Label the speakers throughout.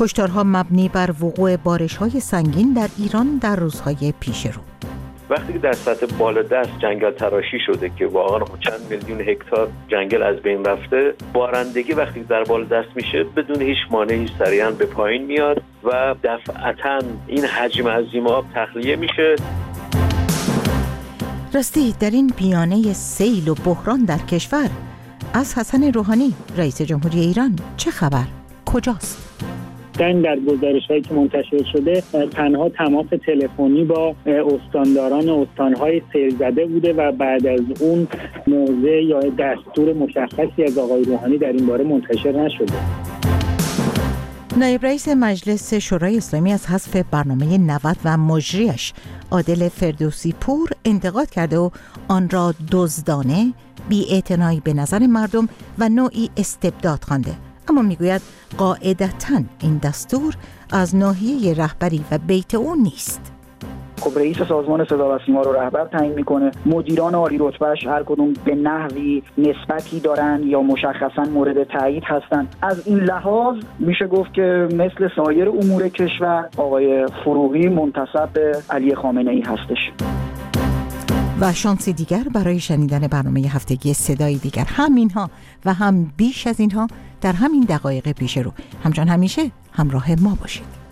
Speaker 1: هشدارها مبنی بر وقوع بارش‌های سنگین در ایران در روزهای پیش رو.
Speaker 2: وقتی که در سطح بالادست جنگل تراشی شده که واقعا چند میلیون هکتار جنگل از بین رفته، بارندگی وقتی در بالادست میشه بدون هیچ مانعی سریعا به پایین میاد و دفعتاً این حجم عظیم آب تخلیه میشه.
Speaker 1: راستی در این بیانیه سیل و بحران در کشور از حسن روحانی رئیس جمهوری ایران چه خبر؟ کجاست؟
Speaker 3: در گزارش‌هایی که منتشر شده تنها تماس تلفنی با استانداران استان‌های سیل زده بوده و بعد از اون موضع یا دستور مشخصی از آقای روحانی در این باره منتشر نشده.
Speaker 1: نایب رئیس مجلس شورای اسلامی از حذف برنامه 90 و مجریش عادل فردوسی پور انتقاد کرده و آن را دزدانه، بی‌اعتنایی به نظر مردم و نوعی استبداد خوانده. اما میگوید قاعدتاً این دستور از ناحیه رهبری و بیت او نیست.
Speaker 4: خب رئیس سازمان صدا و سیما رو رهبر تعیین میکنه، مدیران عالی رتبه‌اش هر کدوم به نحوی نسبتی دارن یا مشخصاً مورد تایید هستن. از این لحاظ میشه گفت که مثل سایر امور کشور آقای فروغی منتسب به علی خامنه‌ای هستش.
Speaker 1: و شانسی دیگر برای شنیدن برنامه هفتگی صدای دیگر، همینها و هم بیش از اینها در همین دقایق پیش رو. همچون همیشه همراه ما باشید.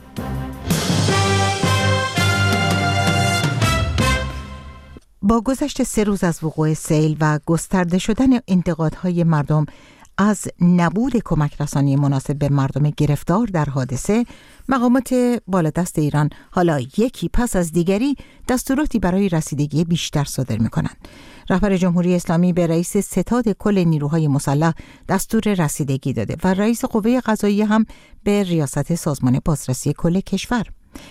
Speaker 1: با گذشت 3 روز از وقوع سیل و گسترده شدن انتقادهای مردم از نبود کمک رسانی مناسب به مردم گرفتار در حادثه، مقامات بالادست ایران حالا یکی پس از دیگری دستوراتی برای رسیدگی بیشتر صادر می‌کنند. رهبر جمهوری اسلامی به رئیس ستاد کل نیروهای مسلح دستور رسیدگی داده و رئیس قوه قضاییه هم به ریاست سازمان بازرسی کل کشور.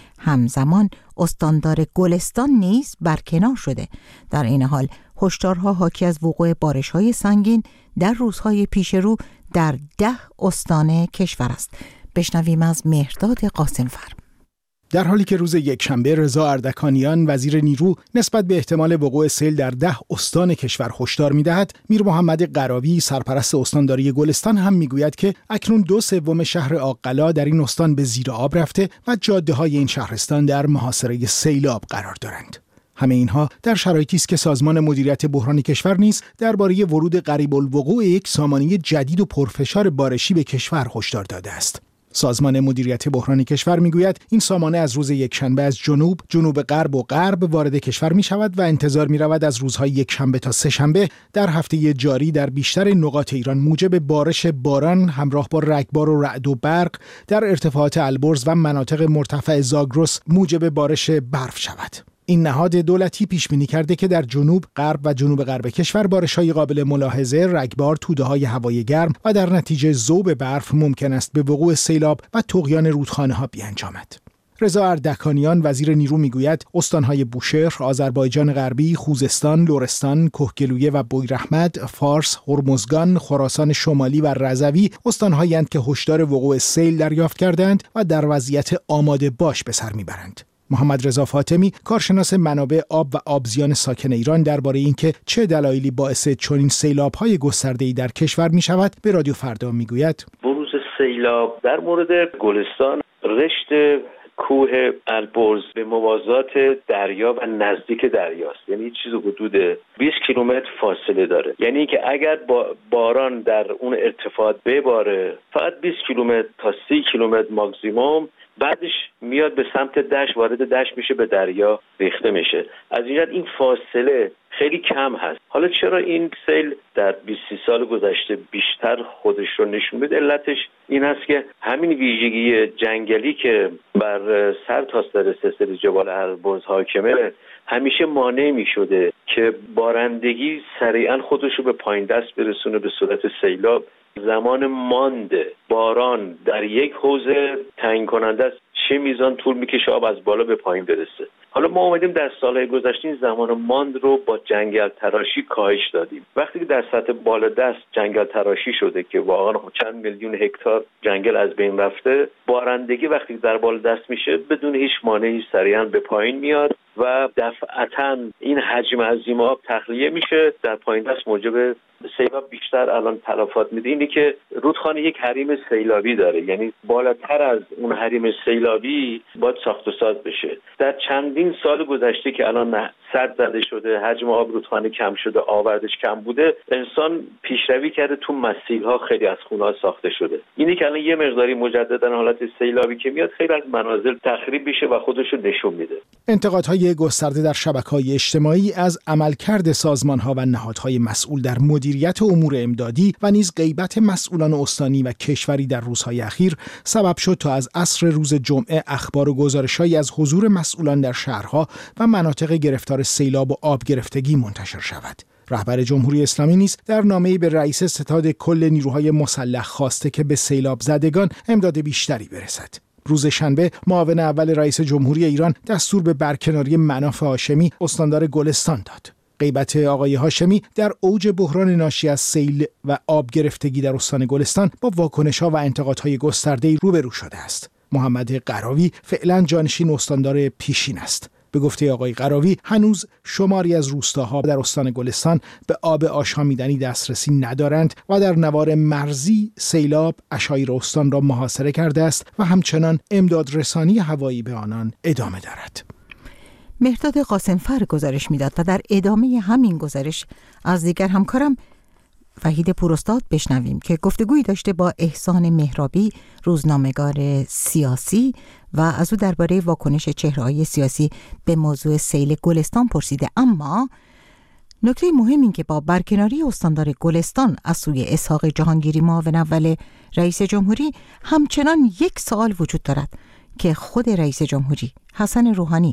Speaker 1: همزمان استاندار گلستان نیز برکنار شده. در این حال هشدارها حاکی از وقوع بارش‌های سنگین در روزهای پیش رو در 10 استان کشور است. بشنویم از مهرداد قاسمفر.
Speaker 5: در حالی که روز یکشنبه رضا اردکانیان وزیر نیرو نسبت به احتمال وقوع سیل در 10 استان کشور هشدار می‌دهد، میر محمد قراوی سرپرست استانداری گلستان هم می‌گوید که اکنون 2/3 شهر آق‌قلا در این استان به زیر آب رفته و جاده‌های این شهرستان در محاصره سیلاب قرار دارند. همه اینها در شرایطی است که سازمان مدیریت بحران کشور نیز درباره ورود قریب الوقوع یک سامانه جدید و پرفشار بارشی به کشور هشدار داده است. سازمان مدیریت بحران کشور میگوید این سامانه از روز یکشنبه از جنوب غرب و غرب وارد کشور می شود و انتظار می رود از روزهای یکشنبه تا سه‌شنبه در هفته جاری در بیشتر نقاط ایران موجب بارش باران همراه با رگبار و رعد و برق، در ارتفاعات البرز و مناطق مرتفع زاگرس موجب بارش برف شود. این نهاد دولتی پیش بینی کرده که در جنوب، غرب و جنوب غرب کشور بارش‌های قابل ملاحظه، رگبار، توده‌های هوای گرم و در نتیجه ذوب برف ممکن است به وقوع سیلاب و طغیان رودخانه‌ها بیانجامد. رضا اردکانیان وزیر نیرو میگوید استان‌های بوشهر، آذربایجان غربی، خوزستان، لرستان، کهگلویه و بویراحمد، فارس، هرمزگان، خراسان شمالی و رضوی استان‌هایند که هشدار وقوع سیل دریافت کردند و در وضعیت آماده باش به سر میبرند. محمد رضا فاطمی کارشناس منابع آب و آبزیان ساکن ایران درباره اینکه چه دلایلی باعث چنین سیلاب‌های گسترده‌ای در کشور می‌شود به رادیو فردا میگوید:
Speaker 2: بروز سیلاب در مورد گلستان، رشت کوه البرز به موازات دریا و نزدیک دریاست، یعنی چیز حدود 20 کیلومتر فاصله داره. یعنی که اگر باران در اون ارتفاعات بباره فقط 20 کیلومتر تا 30 کیلومتر ماکسیموم، بعدش میاد به سمت دشت، وارد دشت میشه، به دریا ریخته میشه. از این جهت این فاصله خیلی کم هست. حالا چرا این سیل در 20 سال گذشته بیشتر خودش رو نشون بده؟ علتش این است که همین ویژگی جنگلی که بر سر تا سر سلسله جبال البرز حاکمه همیشه مانع میشده که بارندگی سریعا خودش رو به پایین دست برسونه به صورت سیلاب. زمان مانده باران در یک حوزه تعیین کننده است چه میزان طول میکشه آب از بالا به پایین برسه. حالا ما اومدیم در سالهای گذشته این زمان ماند رو با جنگل تراشی کاهش دادیم. وقتی که در سطح بالادست جنگل تراشی شده که واقعا چند میلیون هکتار جنگل از بین رفته، بارندگی وقتی در بالادست میشه بدون هیچ مانعی سریعا به پایین میاد و دفعتاً این حجم عظیم آب تخلیه میشه، در پایین دست موجب سیلاب بیشتر الان تلفات میده. اینی که رودخانه یک حریم سیلابی داره، یعنی بالاتر از اون حریم سیلابی باید ساخت و ساز بشه. در چندین سال گذشته که الان سد زده شده، حجم آب رودخانه کم شده، آوردش کم بوده، انسان پیشروی کرده، تو مسیرها خیلی از خونه‌ها ساخته شده. اینی که الان یه مقداری مجددا حالت سیلابی که میاد، خیلی از منازل تخریب میشه و خودش رو نشون میده.
Speaker 5: انتقادهای گسترده در شبکه‌های اجتماعی از عملکرد سازمان‌ها و نهادهای مسئول در مدیریت امور امدادی و نیز غیبت مسئولان استانی و کشوری در روزهای اخیر سبب شد تا از عصر روز جمعه اخبار و گزارش‌هایی از حضور مسئولان در شهرها و مناطق گرفتار سیلاب و آب گرفتگی منتشر شود. رهبر جمهوری اسلامی نیز در نامه‌ای به رئیس ستاد کل نیروهای مسلح خواسته که به سیلاب زدگان امداد بیشتری برسد. روز شنبه معاون اول رئیس جمهوری ایران دستور به برکناری مناف هاشمی استاندار گلستان داد. غیبت آقای هاشمی در اوج بحران ناشی از سیل و آب گرفتگی در استان گلستان با واکنش‌ها و انتقادهای گسترده‌ای روبرو شده است. محمد قراوی فعلا جانشین استاندار پیشین است. به گفته آقای قراوی هنوز شماری از روستاها در استان گلستان به آب آشامیدنی دسترسی ندارند و در نوار مرزی سیلاب عشایر استان را محاصره کرده است و همچنان امداد رسانی هوایی به آنان ادامه دارد.
Speaker 1: مهرداد قاسمفر گزارش میداد و در ادامه همین گزارش از دیگر همکارم وحید پوراستاد بشنویم که گفتگویی داشته با احسان مهرابی، روزنامه‌نگار سیاسی، و از او درباره واکنش چهره‌های سیاسی به موضوع سیل گلستان پرسیده. اما نکته مهم این که با برکناری استاندار گلستان از سوی اسحاق جهانگیری معاون اول رئیس جمهوری همچنان یک سوال وجود دارد که خود رئیس جمهوری حسن روحانی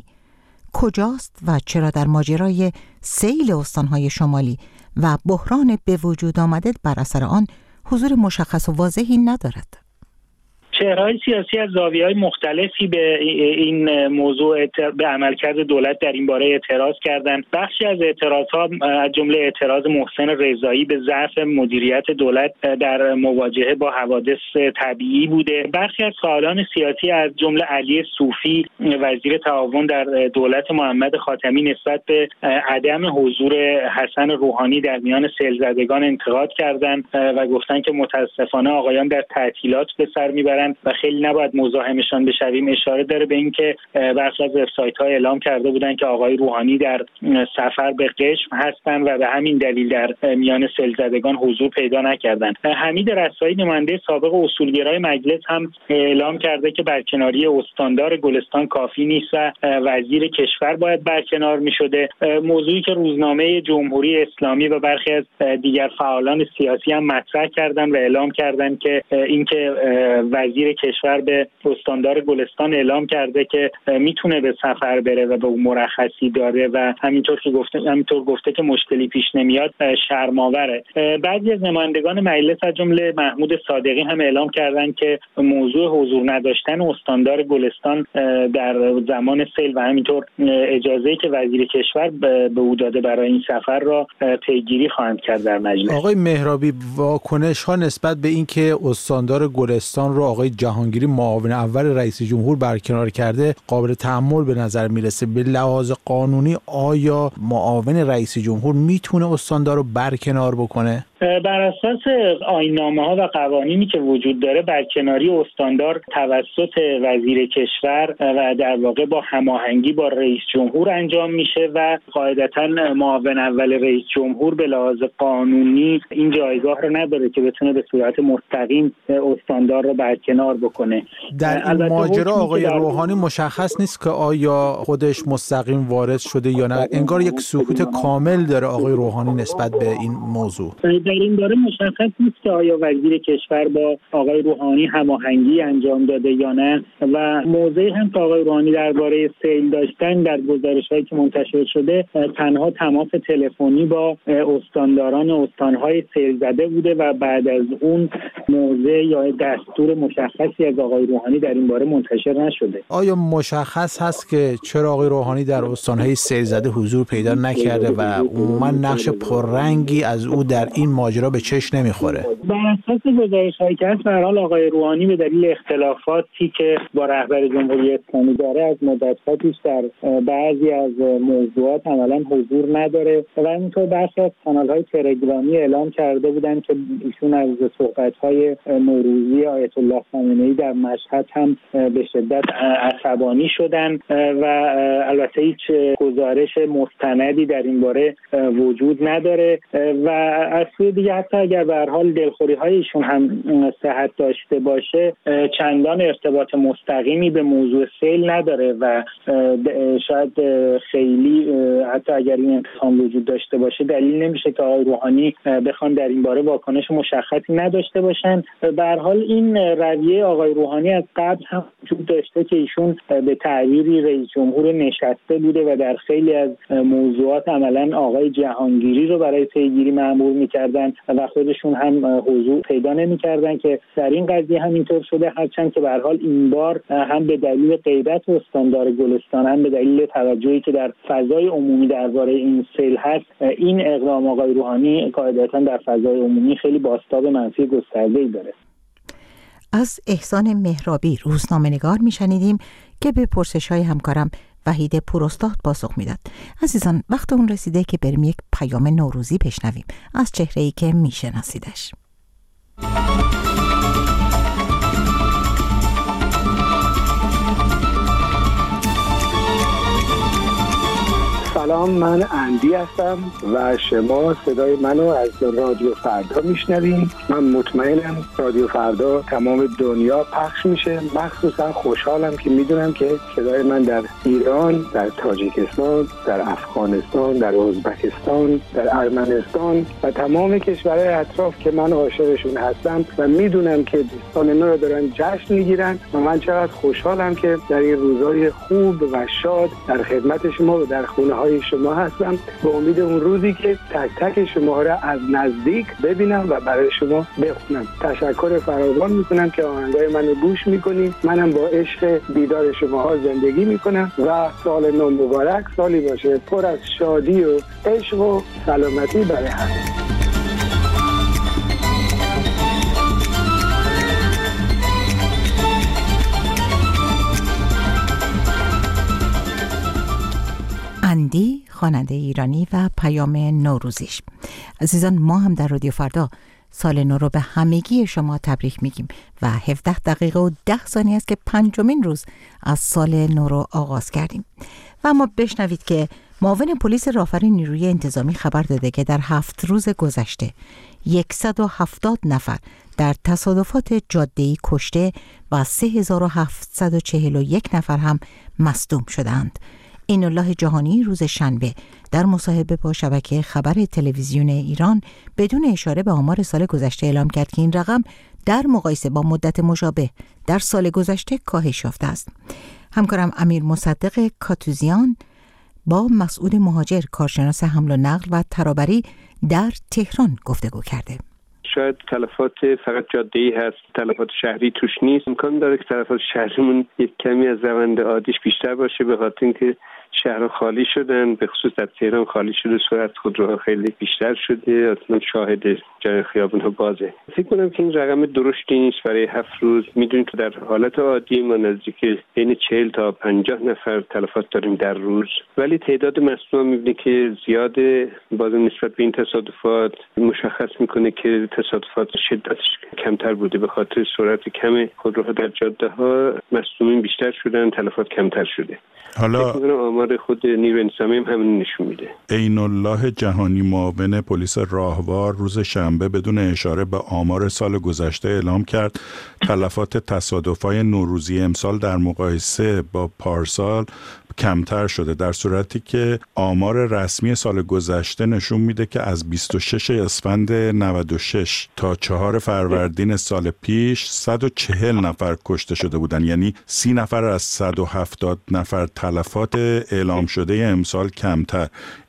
Speaker 1: کجاست و چرا در ماجرای سیل استانهای شمالی و بحران به وجود آمده بر اثر آن حضور مشخص و واضحی ندارد.
Speaker 3: چهره‌های سیاسی از زاویه‌های مختلفی به این موضوع به عملکرد دولت در این باره اعتراض کردند. بخشی از اعتراضها از جمله اعتراض محسن رضایی به ضعف مدیریت دولت در مواجهه با حوادث طبیعی بوده. برخی از فعالان سیاسی از جمله علی صوفی وزیر تعاون در دولت محمد خاتمی نسبت به عدم حضور حسن روحانی در میان سیل‌زدگان انتقاد کردند و گفتند که متاسفانه آقایان در تعطیلات به سر میبرند و خیلی نباید مزاحمشان بشویم. اشاره داره به اینکه برخی از وبسایت‌ها اعلام کرده بودند که آقای روحانی در سفر به قشم هستند و به همین دلیل در میان سیل‌زدگان حضور پیدا نکردند. حمید رسایی نماینده سابق اصولگرای مجلس هم اعلام کرده که برکناری استاندار گلستان کافی نیست و وزیر کشور باید برکنار می‌شده. موضوعی که روزنامه جمهوری اسلامی و برخی از دیگر فعالان سیاسی هم مطرح کردند و اعلام کردند که اینکه وزیر کشور به استاندار گلستان اعلام کرده که میتونه به سفر بره و به اون مرخصی داره و همینطور گفته که مشکلی پیش نمیاد شرم‌آوره. بعضی از نمایندگان مجلس از جمله محمود صادقی هم اعلام کردند که موضوع حضور نداشتن استاندار گلستان در زمان سیل و همینطور اجازه‌ای که وزیر کشور به او داده برای این سفر را پیگیری خواهند کرد در مجلس.
Speaker 6: آقای مهرابی، واکنش‌ها نسبت به اینکه استاندار گلستان رو آقای جهانگیری معاون اول رئیس جمهور برکنار کرده قابل تأمل به نظر میرسه. به لحاظ قانونی آیا معاون رئیس جمهور میتونه استاندار رو برکنار بکنه؟
Speaker 3: بر اساس آیین‌نامه‌ها و قوانینی که وجود داره برکناری استاندار توسط وزیر کشور و در واقع با هماهنگی با رئیس جمهور انجام میشه و قاعدتاً معاون اول رئیس جمهور به لحاظ قانونی این جایگاه رو نداره که بتونه به صورت مستقیم استاندار رو برکنار بکنه.
Speaker 6: در این ماجرا آقای روحانی مشخص نیست که آیا خودش مستقیم وارد شده یا نه. انگار یک سکوت کامل داره آقای روحانی نسبت به این موضوع.
Speaker 3: در این باره مشخص نیست که آیا وزیر کشور با آقای روحانی هماهنگی انجام داده یا نه و موضعی هم که آقای روحانی درباره سیل داشتن در گزارش‌هایی که منتشر شده تنها تماس تلفنی با استانداران استان‌های سیل زده بوده و بعد از اون موضع یا دستور مشخصی از آقای روحانی در این باره منتشر نشده.
Speaker 6: آیا مشخص هست که چرا آقای روحانی در استان‌های سیل زده حضور پیدا نکرده و عموما نقش پررنگی از او در این ماجرا به چشم نمیخوره؟
Speaker 3: بر اساس گزارش‌هایی که هست به هر حال آقای روحانی به دلیل اختلافاتی که با رهبر جمهوری اسلامی داره از مدت‌ها پیش در بعضی از موضوعات عملاً حضور نداره و اینطور برخی از کانال‌های تلگرامی اعلام کرده بودند که ایشون از صحبت‌های نوروزی آیت الله خامنه‌ای در مشهد هم به شدت عصبانی شدن و البته هیچ گزارش مستندی در این باره وجود نداره و از سوی دیگه حتی اگر به هر حال دلخوری‌های ایشون هم صحت داشته باشه چندان ارتباط مستقیمی به موضوع سیل نداره و شاید خیلی حتی اگر این اتهام وجود داشته باشه دلیل نمیشه که آقای روحانی بخوان در این باره واکنش مشخصی نداشته باشن. به هر حال این رویه آقای روحانی از قبل هم وجود داشته که ایشون به تعبیری رئیس جمهور نشسته بوده و در خیلی از موضوعات عملاً آقای جهانگیری رو برای پیگیری مأمور می‌کردن و خودشون هم حضور پیدا نمی‌کردن که در این قضیه هم اینطور شده، هرچند که به هر حال این بار هم به دلیل غیبت استاندار گلستان هم به دلیل توجهی که در فضای عمومی درباره این سیل هست این اقدام آقای روحانی قاعدتاً در فضای عمومی خیلی بازتاب منفی گسترده‌ای داره.
Speaker 1: از احسان مهرابی روزنامه‌نگار میشنیدیم که به پرسش‌های همکارم وحید پوراستاد پاسخ میداد. عزیزان وقت اون رسیده که بریم یک پیام نوروزی بشنویم از چهره‌ای که میشناسیدش.
Speaker 7: سلام، من اندی هستم و شما صدای منو از رادیو فردا میشنوین. من مطمئنم رادیو فردا تمام دنیا پخش میشه. مخصوصا خوشحالم که میدونم که صدای من در ایران، در تاجیکستان، در افغانستان، در ازبکستان، در ارمنستان و تمام کشورهای اطراف که من عاشقشون هستم و میدونم که سال نو رو دارن جشن میگیرن و من چقدر خوشحالم که در این روزهای خوب و شاد در خدمت شما و در خونه‌های شما هستم. به امید اون روزی که تک تک شما را از نزدیک ببینم و برای شما بخونم. تشکر فراوان میکنم که آهنگای منو گوش میکنیم. منم با عشق دیدار شماها زندگی میکنم و سال نو مبارک، سالی باشه پر از شادی و عشق و سلامتی برای همه.
Speaker 1: اندی خواننده ایرانی و پیام نوروزیش. عزیزان ما هم در رادیو فردا سال نو رو به همگی شما تبریک میگیم و 17 دقیقه و 10 ثانیه است که 5مین روز از سال نو رو آغاز کردیم و اما بشنوید که معاون پلیس راهور نیروی انتظامی خبر داده که در 7 روز گذشته 170 نفر در تصادفات جاده‌ای کشته و 3741 نفر هم مصدوم شدند. اینالله جهانی روز شنبه در مصاحبه با شبکه خبر تلویزیون ایران بدون اشاره به آمار سال گذشته اعلام کرد که این رقم در مقایسه با مدت مشابه در سال گذشته کاهش یافته است. همکارم امیر مصدق کاتوزیان با مسئول مهاجر کارشناس حمل و نقل و ترابری در تهران گفتگو کرده.
Speaker 8: شاید تلفات فقط جاده‌ای هست، تلفات شهری توش نیست. امکان داره که تلفات شهریمون یک کمی از روند عادیش بیشتر باشه به خاطر اینکه شهرها خالی شدن، به خصوص در تهران خالی شده، سرعت خودروها خیلی بیشتر شده، اصلا شاهد جای خیابون‌ها بازه. فکر کنم که این رقم درستی نیست برای 7 روز. میدونید که در حالت عادی ما نزدیک بین 40 تا 50 نفر تلفات داریم در روز، ولی تعداد مصدوم می‌بینید که زیاده. باز نسبت به این تصادفات مشخص میکنه که تصادفات شدتش کمتر بوده، به خاطر سرعت کم خودروها در جاده‌ها مصدومین بیشتر شدن، تلفات کمتر شده. حالا آمار خود نیروی انتظامی هم همین نشون میده.
Speaker 9: اینالله جهانی معاون پلیس راهوار روز شنبه بدون اشاره به آمار سال گذشته اعلام کرد تلفات تصادفات نوروزی امسال در مقایسه با پارسال کمتر شده، در صورتی که آمار رسمی سال گذشته نشون میده که از 26 اسفند 96 تا 4 فروردین سال پیش 140 نفر کشته شده بودن، یعنی 30 نفر از 170 نفر تلفات اعلام شده امسال کمتر.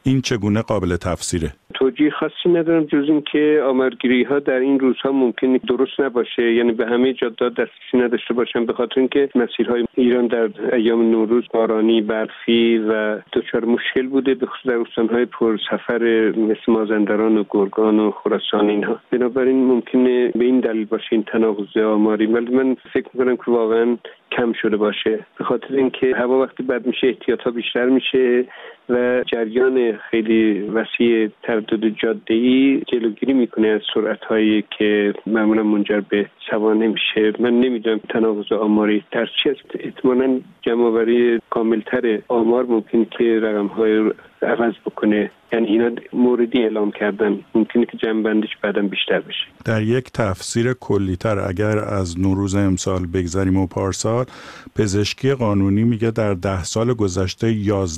Speaker 9: این چگونه قابل تفسیره؟
Speaker 8: توجیه خاصی ندارم جز این که آمارگیری ها در این روزها ممکن درست نباشه، یعنی به همه جاده‌ها دسترسی نداشته باشن، به خاطر اینکه مسیرهای ایران در ایام نوروز بارانی، برفی و دچار مشکل بوده، به خصوص در استان‌های پرسفر مثل مازندران و گرگان و خراسان اینها. بنابراین ممکنه به این دلیل باشه این تناقض آماری، ولی من فکر می‌کنم که واقعا کم شده باشه، به خاطر اینکه هوا وقتی بد میشه احتیاطات بیشتر میشه و جریان خیلی وسیع تردد جاده‌ای جلوگیری میکنه از سرعت‌هایی که معمولا منجر به سوانح میشه. من نمیدونم تناقض آماری در چی است. احتمالاً جمع‌آوری کاملتر آمار ممکن که رقم‌های عوض بکنه، یعنی اینا موردی اعلام کردن، ممکنه که جمع‌بندیش بعداً بیشتر بشه.
Speaker 9: در یک تفسیر کلی‌تر اگر از نوروز امسال بگذریم و پارسال، پزشکی قانونی میگه در 10 سال گذشته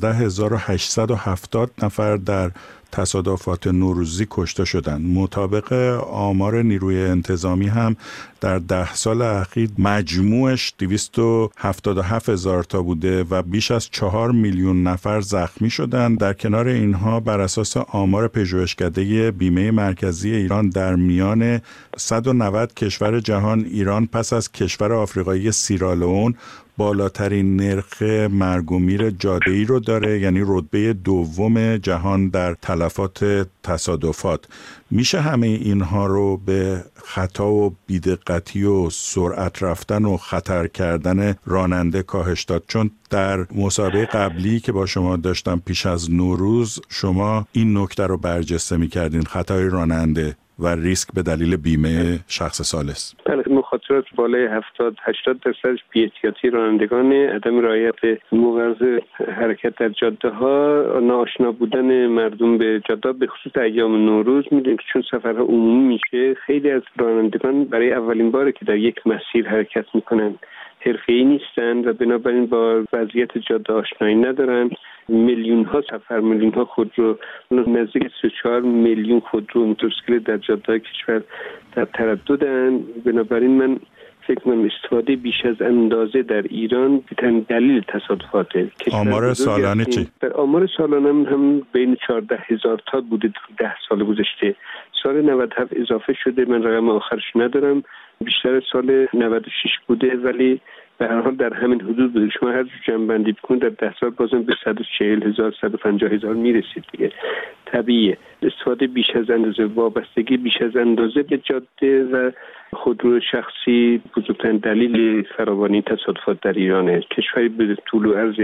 Speaker 9: 11870 نفر در تصادفات نوروزی کشته شدند. مطابق آمار نیروی انتظامی هم در 10 سال اخیر مجموعش 277,000 تا بوده و بیش از 4 میلیون نفر زخمی شدند. در کنار اینها بر اساس آمار پژوهشکده بیمه مرکزی ایران در میان 190 کشور جهان، ایران پس از کشور آفریقایی سیرالئون بالاترین نرخ مرگ و میر جاده‌ای رو داره، یعنی رتبه دوم جهان در تلفات تصادفات. میشه همه اینها رو به خطا و بی‌دقتی و سرعت رفتن و خطر کردن راننده کاهش داد؟ چون در مسابقه قبلی که با شما داشتم پیش از نوروز، شما این نکته رو برجسته می‌کردین، خطای راننده و ریسک به دلیل بیمه شخص ثالث.
Speaker 8: بله، مخاطرات بالای 70-80% بی‌احتیاطی رانندگان، عدم رعایت مقررات حرکت در جاده‌ها، ناآشنا بودن مردم به جاده، به خصوص ایام نوروز. می‌دونید که چون سفرها عمومی میشه، خیلی از رانندگان برای اولین باره که در یک مسیر حرکت میکنن حرفه‌ای نیستن و بنابراین با وضعیت جاده آشنایی ندارن. میلیون ها سفر، میلیون ها خودرو، نزدیک 34 میلیون خودرو موتورسیکلت در جاده‌های کشور در ترددن. بنابراین من فکر کنم استفاده بیش از اندازه در ایران بیشترین دلیل تصادفاته.
Speaker 9: آمار سالانه چی؟
Speaker 8: در آمار سالانه هم بین 14,000 تا بوده 10 سال گذشته. سال 97 اضافه شده، من رقم آخرش ندارم، بیشتر سال 96 بوده، ولی به هر حال در همین حدود بوده. شما هر جور جمع‌بندی بکنید در 10 سال بازم به 140,000 150,000 میرسید دیگه. طبیعیه استفاده بیش از اندازه، وابستگی بیش از اندازه به جاده و خودرو شخصی بزرگترین دلیل فراوانی تصادفات در ایرانه. کشوری به طول و عرض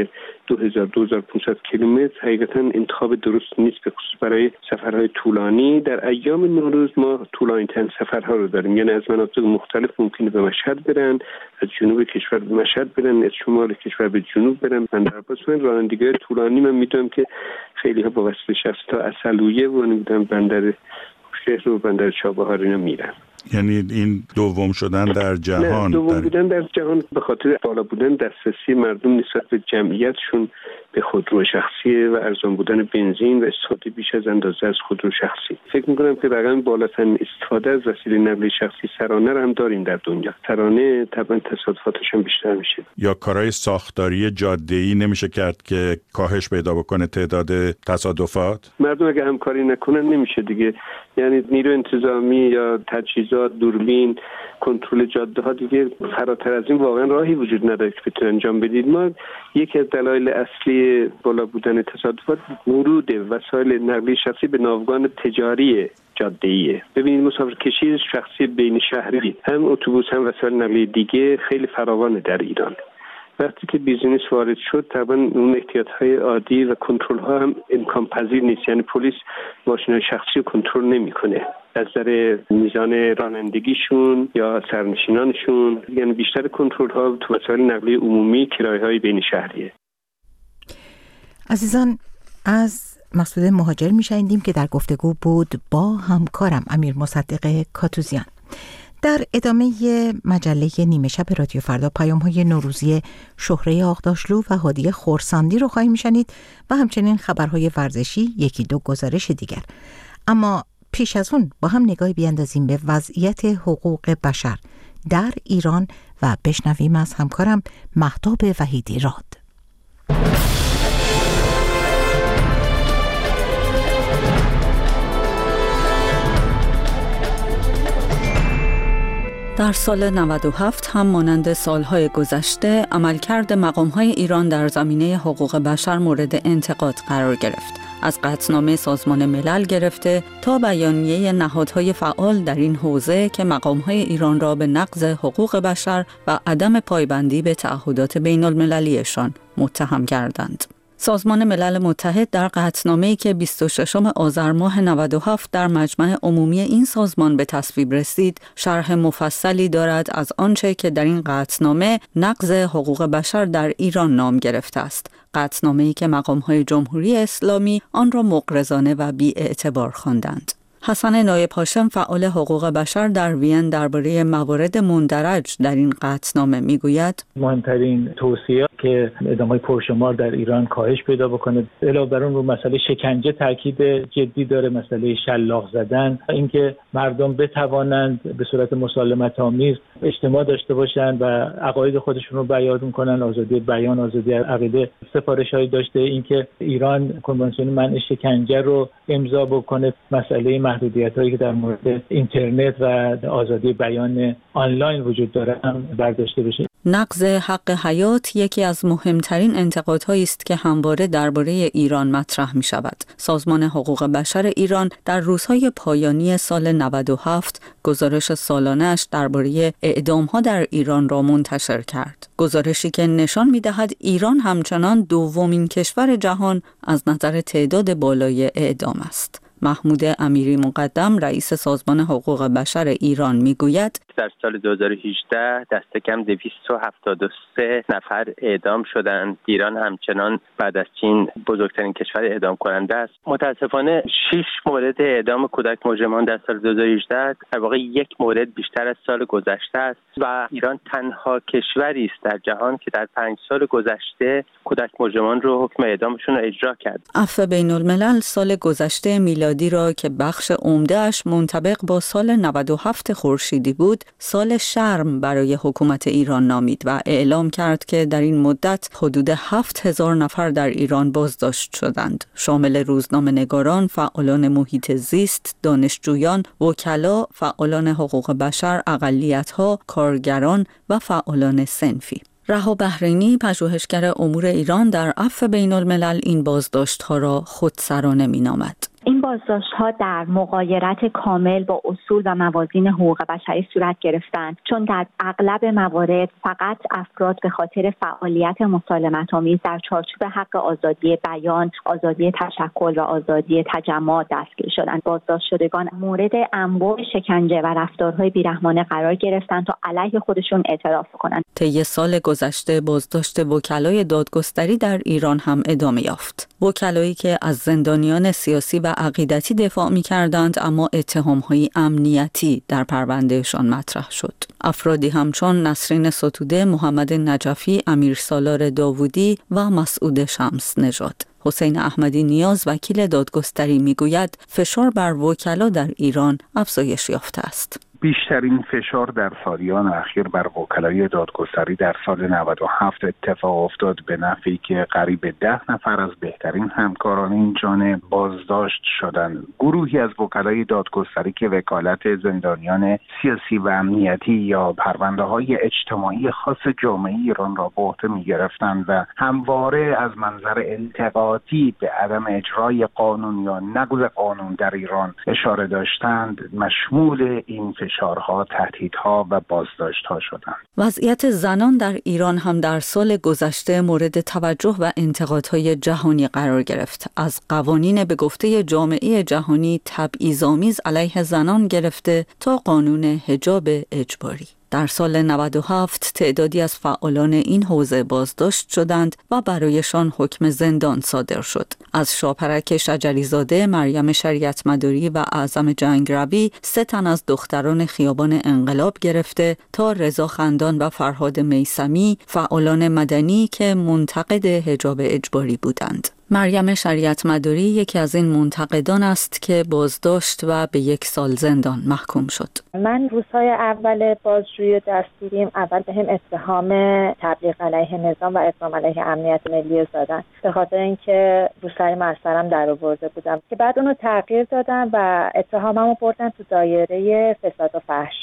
Speaker 8: 2000-2500 کیلومتر حقیقتا انتخاب درست نیست، به خصوص برای سفرهای طولانی. در ایام نوروز ما طولانی‌ترین سفرها رو داریم، یعنی از مناطق مختلف ممکنه به مشهد برن، از جنوب کشور به مشهد برن، از شمال کشور به جنوب برن. بندرعباس رانندگی طولانی من میدونم که خیلی ها با وسیله شخصی تا عسلویه و نمیدونم بندر شهر و بندر چابهار اینا میرن.
Speaker 9: یعنی این دوم شدن در جهان،
Speaker 8: دوم بودن در جهان به خاطر بالا بودن دسترسی مردم نسبت به جمعیتشون به خودرو شخصی و ارزان بودن بنزین و استفاده بیش از اندازه از خودرو شخصی. فکر می‌کنم که رقم بالاترین استفاده از وسیله نقلیه شخصی سرانه رو هم داریم در دنیا. سرانه طبعا تصادفاتش هم بیشتر میشه.
Speaker 9: یا کارهای ساختاری جاده‌ای نمیشه کرد که کاهش پیدا بکنه تعداد تصادفات؟
Speaker 8: مردم اگه همکاری نکنن نمیشه دیگه. یعنی نیرو انتظامی یا تجهیزات، دوربین، کنترل جاده‌ها دیگه فراتر از این واقعا راهی وجود نداره که بتونه انجام بدید. ما یکی از دلایل اصلی بالا بودن تصادفات ورود وسایل نقلیه شخصی به ناوگان تجاری جاده‌ایه. ببینید مسافرکشی شخصی بین شهری، هم اتوبوس هم وسایل نقلیه دیگه خیلی فراوانه در ایران. وقتی که بیزینس وارد شد طبعا اون احتیاط‌های عادی و کنترل‌ها هم امکان پذیر نیست. یعنی پلیس ماشین‌های شخصی رو کنترل نمی‌کنه از نظر میزان رانندگیشون یا سرنشینانشون، یعنی بیشتر کنترل‌ها تو وسایل نقلیه عمومی، کرایه‌های بین شهریه.
Speaker 1: عزیزان، از مسعود مهاجر میشنیدیم که در گفتگو بود با همکارم امیر مصدق کاتوزیان. در ادامه مجله نیمه شب رادیو فردا پیام‌های نوروزی شهره آغداشلو و هادی خورساندی رو خواهیم شنید و همچنین خبرهای ورزشی، یکی دو گزارش دیگر. اما پیش از اون با هم نگاهی بیاندازیم به وضعیت حقوق بشر در ایران و بشنویم از همکارم مهتاب وحیدی راد.
Speaker 10: در سال 97 هم مانند سالهای گذشته عملکرد مقام‌های ایران در زمینه حقوق بشر مورد انتقاد قرار گرفت. از قطعنامه سازمان ملل گرفته تا بیانیه نهادهای فعال در این حوزه که مقام‌های ایران را به نقض حقوق بشر و عدم پایبندی به تعهدات بین‌المللیشان متهم کردند. سازمان ملل متحد در قطعنامه‌ای که 26 آذر ماه 97 در مجمع عمومی این سازمان به تصویب رسید، شرح مفصلی دارد از آنچه که در این قطعنامه نقض حقوق بشر در ایران نام گرفته است. قطعنامه‌ای که مقام‌های جمهوری اسلامی آن را مغرضانه و بی‌اعتبار خواندند. حسن نایب هاشم فعال حقوق بشر در وین درباره موارد مندرج در این قطعنامه میگوید
Speaker 11: مهمترین توصیه که اعدام‌های پرشمار در ایران کاهش پیدا بکنه، علاوه بر اون رو مسئله شکنجه تاکید جدی داره، مسئله شلاق زدن، اینکه مردم بتوانند به صورت مسالمت‌آمیز اجتماع داشته باشند و عقاید خودشون رو بیان کنن، آزادی بیان، آزادی عقیده. سفارش‌هایی داشته اینکه ایران کنوانسیون منع شکنجه رو امضا بکنه، مسئله محدودیت‌هایی که در مورد اینترنت و آزادی بیان آنلاین وجود داره هم برداشته بشه.
Speaker 10: نقض حق حیات یکی از مهمترین انتقادهایی است که همواره درباره ایران مطرح می‌شود. سازمان حقوق بشر ایران در روزهای پایانی سال 97 گزارش سالانه‌اش درباره اعدام‌ها در ایران را منتشر کرد. گزارشی که نشان می‌دهد ایران همچنان دومین کشور جهان از نظر تعداد بالای اعدام است. محمود امیری مقدم رئیس سازمان حقوق بشر ایران میگوید
Speaker 12: در سال 2018 دست کم 273 نفر اعدام شدند. ایران همچنان بعد از چین بزرگترین کشور اعدام کننده است. متاسفانه 6 مورد اعدام کودک مجرمان در سال 2018 در واقع یک مورد بیشتر از سال گذشته است و ایران تنها کشوری است در جهان که در 5 سال گذشته کودک مجرمان رو حکم اعدامشون رو اجرا کرد.
Speaker 10: عفو بین الملل سال گذشته میلادی را که بخش عمده‌اش منطبق با سال 97 خورشیدی بود، سال شرم برای حکومت ایران نامید و اعلام کرد که در این مدت حدود 7000 نفر در ایران بازداشت شدند، شامل روزنامه‌نگاران، فعالان محیط زیست، دانشجویان، وکلا، فعالان حقوق بشر، اقلیت‌ها، کارگران و فعالان صنفی. رها بحرینی، پژوهشگر امور ایران، در عفو بین الملل این بازداشت‌ها را خودسرانه می‌نامد.
Speaker 13: این بازداشت‌ها در مغایرت کامل با اصول و موازین حقوق بشری صورت گرفتند، چون در اغلب موارد فقط افراد به خاطر فعالیت مسالمت‌آمیز در چارچوب حق آزادی بیان، آزادی تشکل و آزادی تجمع دستگیر شدند. بازداشت شدگان مورد انواع شکنجه و رفتارهای بیرحمانه قرار گرفتند تا علیه خودشون اعتراف کنند.
Speaker 10: طی سال گذشته بازداشت وکلای دادگستری در ایران هم ادامه یافت. وکلایی که از زندانیان سیاسی و عقیدتی دفاع می‌کردند، اما اتهام‌های امنیتی در پروندهشان مطرح شد. افرادی همچون نسرین ستوده، محمد نجفی، امیرسالار داوودی و مسعود شمس نژاد. حسین احمدی نیاز، وکیل دادگستری، میگوید فشار بر وکلا در ایران افزایش یافته است.
Speaker 14: بیشترین فشار در سالیان اخیر بر وکلای دادگستری در سال 97 اتفاق افتاد، به نحوی که قریب 10 نفر از بهترین همکاران این جانب بازداشت شدند. گروهی از وکلای دادگستری که وکالت زندانیان سیاسی و امنیتی یا پرونده‌های اجتماعی خاص جامعه ایران را به عهده می‌گرفتند و همواره از منظر انتقادی به عدم اجرای قانون یا نقض قانون در ایران اشاره داشتند، مشمول این فشارها، تهدیدها و بازداشتها شدند.
Speaker 10: وضعیت زنان در ایران هم در سال گذشته مورد توجه و انتقادهای جهانی قرار گرفت. از قوانین به گفته جامعه جهانی تبعیض‌آمیز علیه زنان گرفته تا قانون حجاب اجباری. در سال 97 تعدادی از فعالان این حوزه بازداشت شدند و برایشان حکم زندان صادر شد. از شاپرک شجریزاده، مریم شریعتمداری و اعظم جنگروی 3 تن از دختران خیابان انقلاب گرفته تا رضا خندان و فرهاد میثمی، فعالان مدنی که منتقد حجاب اجباری بودند. مریم شریعتمداری یکی از این منتقدان است که بازداشت و به 1 سال زندان محکوم شد.
Speaker 15: من روزهای اول بازجویی دستگیریم اول بهم اتهام تبلیغ علیه نظام و اقدام علیه امنیت ملی زدن، به خاطر اینکه روسری مسئله‌ام در آورده بودم که بعد اونو تغییر دادم و اتهاممو بردن تو دایره فساد و فحشا.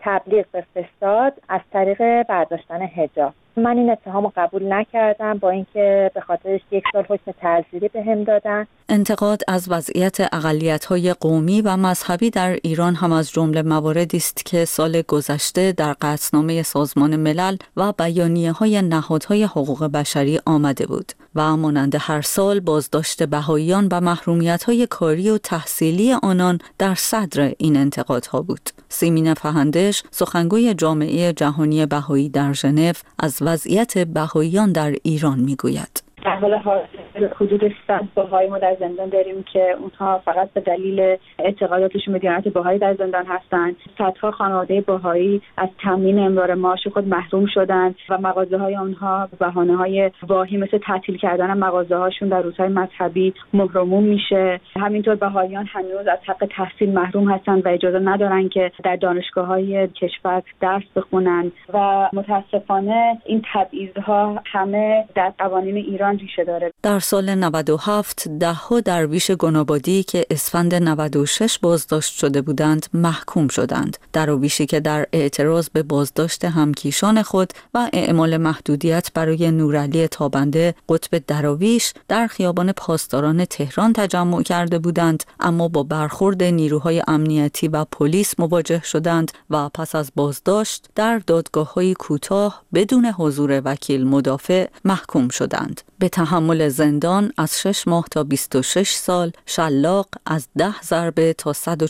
Speaker 15: تبلیغ به فساد از طریق برداشتن حجاب. من این اتهامو قبول نکردم، با اینکه به خاطرش 1 سال حکم تعزیری بهم دادن.
Speaker 10: انتقاد از وضعیت اقلیت‌های قومی و مذهبی در ایران هم از جمله مواردی است که سال گذشته در قطعنامه سازمان ملل و بیانیه‌های نهادهای حقوق بشری آمده بود و مانند هر سال بازداشت بهائیان و محرومیت‌های کاری و تحصیلی آنان در صدر این انتقادها بود. سیمین فهندش، سخنگوی جامعه جهانی بهایی در ژنو، از وضعیت بهائیان در ایران میگوید.
Speaker 16: در حال حاضر حدود 100 بهایی ما در زندان داریم که اونها فقط به دلیل اعتقاداتشون به دیانت بهایی در زندان هستند. صدها خانواده بهایی از تامین امرار معاش خود محروم شدند و مغازه‌های اونها به بهانه‌های واهی مثل تعطیل کردن مغازه‌هاشون در روزهای مذهبی مهرموم میشه. همینطور بهاییان هنوز از حق تحصیل محروم هستند و اجازه ندارن که در دانشگاه‌های کشور درس بخونن و متاسفانه این تبعیض‌ها همه در قوانین ایران ریشه داره.
Speaker 10: در سال 97 10 درویش گنابادی که اسفند 96 بازداشت شده بودند محکوم شدند. درویشی که در اعتراض به بازداشت همکیشان خود و اعمال محدودیت برای نورعلی تابنده قطب درویش در خیابان پاسداران تهران تجمع کرده بودند، اما با برخورد نیروهای امنیتی و پلیس مواجه شدند و پس از بازداشت در دادگاه‌های کوتاه بدون حضور وکیل مدافع محکوم شدند به تحمل زندان از 6 ماه تا 26 سال، شلاق از 10 ضربه تا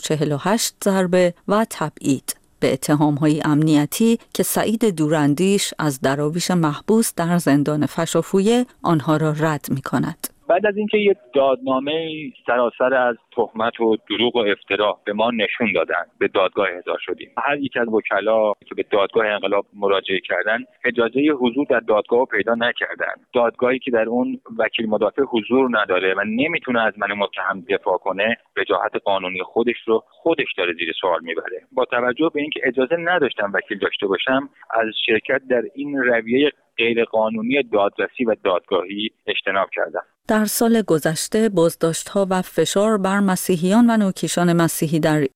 Speaker 10: 148 ضربه و تبعید به اتهام‌های امنیتی که سعید دوراندیش از دراویش محبوس در زندان فشافویه آنها را رد می‌کند.
Speaker 17: بعد از اینکه یک دادنامه سراسر از تهمت و دروغ و افترا به ما نشون دادن، به دادگاه احضار شدیم. هر یک از وکلا که به دادگاه انقلاب مراجعه کردن اجازه حضور در دادگاه رو پیدا نکردن. دادگاهی که در اون وکیل مدافع حضور نداره و نمیتونه از من متهم دفاع کنه، وجاهت قانونی خودش رو خودش داره زیر سوال میبره. با توجه به اینکه اجازه نداشتم وکیل داشته باشم، از شرکت در این رویه غیرقانونی دادرسی و دادگاهی اجتناب کردم.
Speaker 10: در سال گذشته بازداشت‌ها و فشار بر مسیحیان و نوکیشان مسیحی در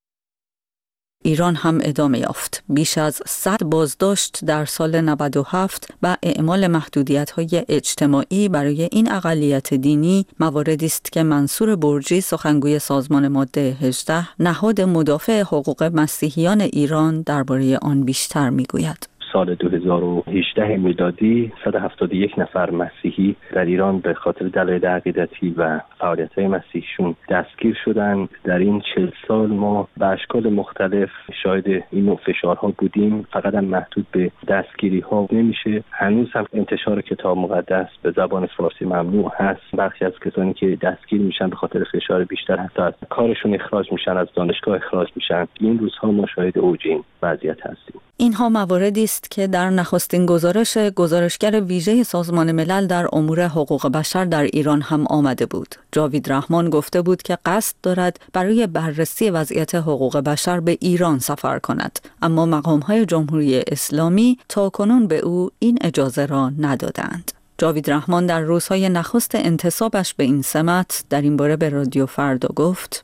Speaker 10: ایران هم ادامه یافت. بیش از 100 بازداشت در سال 97 و اعمال محدودیت‌های اجتماعی برای این اقلیت دینی مواردی است که منصور برجی، سخنگوی سازمان ماده 18 نهاد مدافع حقوق مسیحیان ایران، درباره آن بیشتر می‌گوید.
Speaker 18: سال 2018 میلادی 171 نفر مسیحی در ایران به خاطر دلایل عقیدتی و فعالیت‌های مسیحیشون دستگیر شدند. در این 40 سال ما به اشکال مختلف شاهد این نوع فشارها بودیم. فقط هم محدود به دستگیری‌ها نمیشه. هنوز هم انتشار کتاب مقدس به زبان فارسی ممنوع هست. برخی از کسانی که دستگیر میشن به خاطر فشار بیشتر حتی از کارشون اخراج میشن، از دانشگاه اخراج میشن. این روزها ما شاهد اوج این وضعیت هستیم.
Speaker 10: اینها مواردی است که در نخستین گزارشگر ویژه سازمان ملل در امور حقوق بشر در ایران هم آمده بود. جاوید رحمان گفته بود که قصد دارد برای بررسی وضعیت حقوق بشر به ایران سفر کند، اما مقام‌های جمهوری اسلامی تاکنون به او این اجازه را ندادند. جاوید رحمان در روزهای نخست انتصابش به این سمت در این باره به رادیو فردا گفت: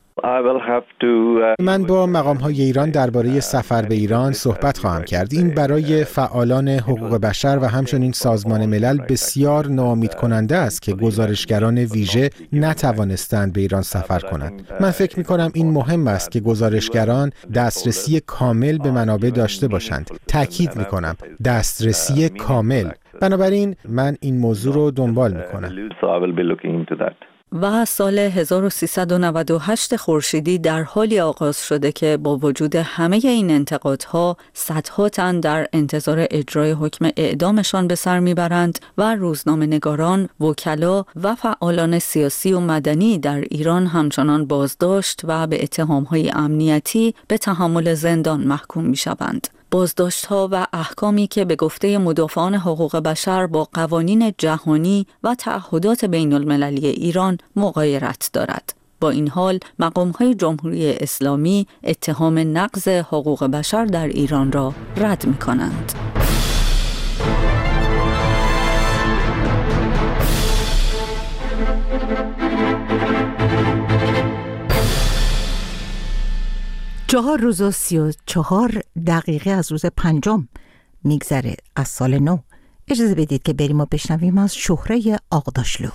Speaker 19: من با مقام‌های ایران درباره سفر به ایران صحبت خواهم کرد. این برای فعالان حقوق بشر و همچنین سازمان ملل بسیار ناامید کننده است که گزارشگران ویژه نتوانستند به ایران سفر کنند. من فکر می‌کنم این مهم است که گزارشگران دسترسی کامل به منابع داشته باشند. تأکید می‌کنم دسترسی کامل. بنابراین من این موضوع رو دنبال می‌کنم.
Speaker 10: و سال 1398 خورشیدی در حالی آغاز شده که با وجود همه این انتقادها صدها تن در انتظار اجرای حکم اعدامشان به سر میبرند و روزنامه‌نگاران، وکلا و فعالان سیاسی و مدنی در ایران همچنان بازداشت و به اتهام‌های امنیتی به تحمل زندان محکوم میشوند. بازداشت‌ها و احکامی که به گفته مدافعان حقوق بشر با قوانین جهانی و تعهدات بین‌المللی ایران مغایرت دارد. با این حال مقام‌های جمهوری اسلامی اتهام نقض حقوق بشر در ایران را رد می‌کنند.
Speaker 1: 4 روز و 34 دقیقه از روز 5 میگذره از سال نو. اجازه بدید که بریم و بشنویم از شهره آغداشلو.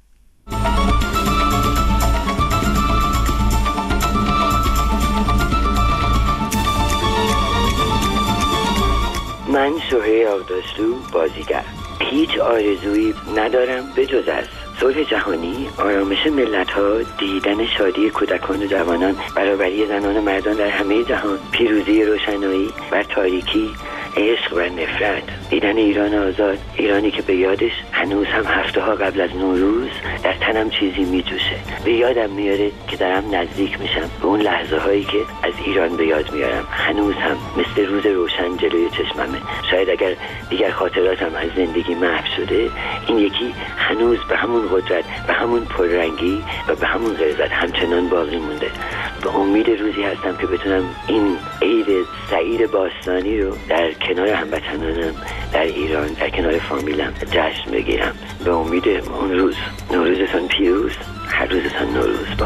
Speaker 20: من شهره آغداشلو بازیگر هیچ آرزویی ندارم به جز از صلح جهانی، آرامش ملت‌ها، دیدن شادی کودکان و جوانان، برابری زنان و مردان در همه جهان، پیروزی روشنایی بر تاریکی، عشق و نفرت، دیدن ایران آزاد، ایرانی که به یادش هنوز هم هفته‌ها قبل از نوروز در تنم چیزی میجوشه. به یادم میاره که دارم نزدیک میشم به اون لحظه هایی که از ایران به یاد میارم. هنوز هم مثل روز روشن جلوی چشممه. شاید اگر دیگر خاطراتم از زندگی محو شده، این یکی هنوز به همون قدرت، به همون پررنگی و به همون غلظت همچنان باقی مونده. به امید روزی هستم که بتونم این عید سعید باستانی رو در کنار هموطنانم در ایران، در کنار فامیلم جشن بگیرم. به امید اون روز. نوروزتون پیروز، هر روزتون نوروز با.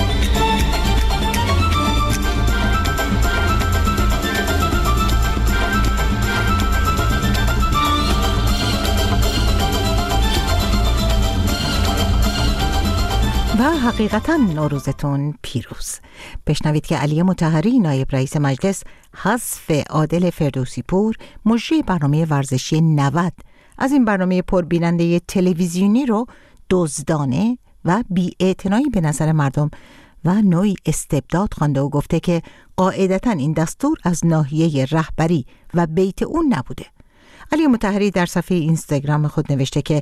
Speaker 1: و حقیقتا نوروزتون پیروز. بشنوید که علی مطهری نایب رئیس مجلس حذف عادل فردوسی پور مجری برنامه ورزشی 90 از این برنامه پربیننده تلویزیونی رو دزدانه و بی‌اعتنایی به نظر مردم و نوعی استبداد خوانده و گفته که قاعدتا این دستور از ناحیه رهبری و بیت اون نبوده. علی مطهری در صفحه اینستاگرام خود نوشته که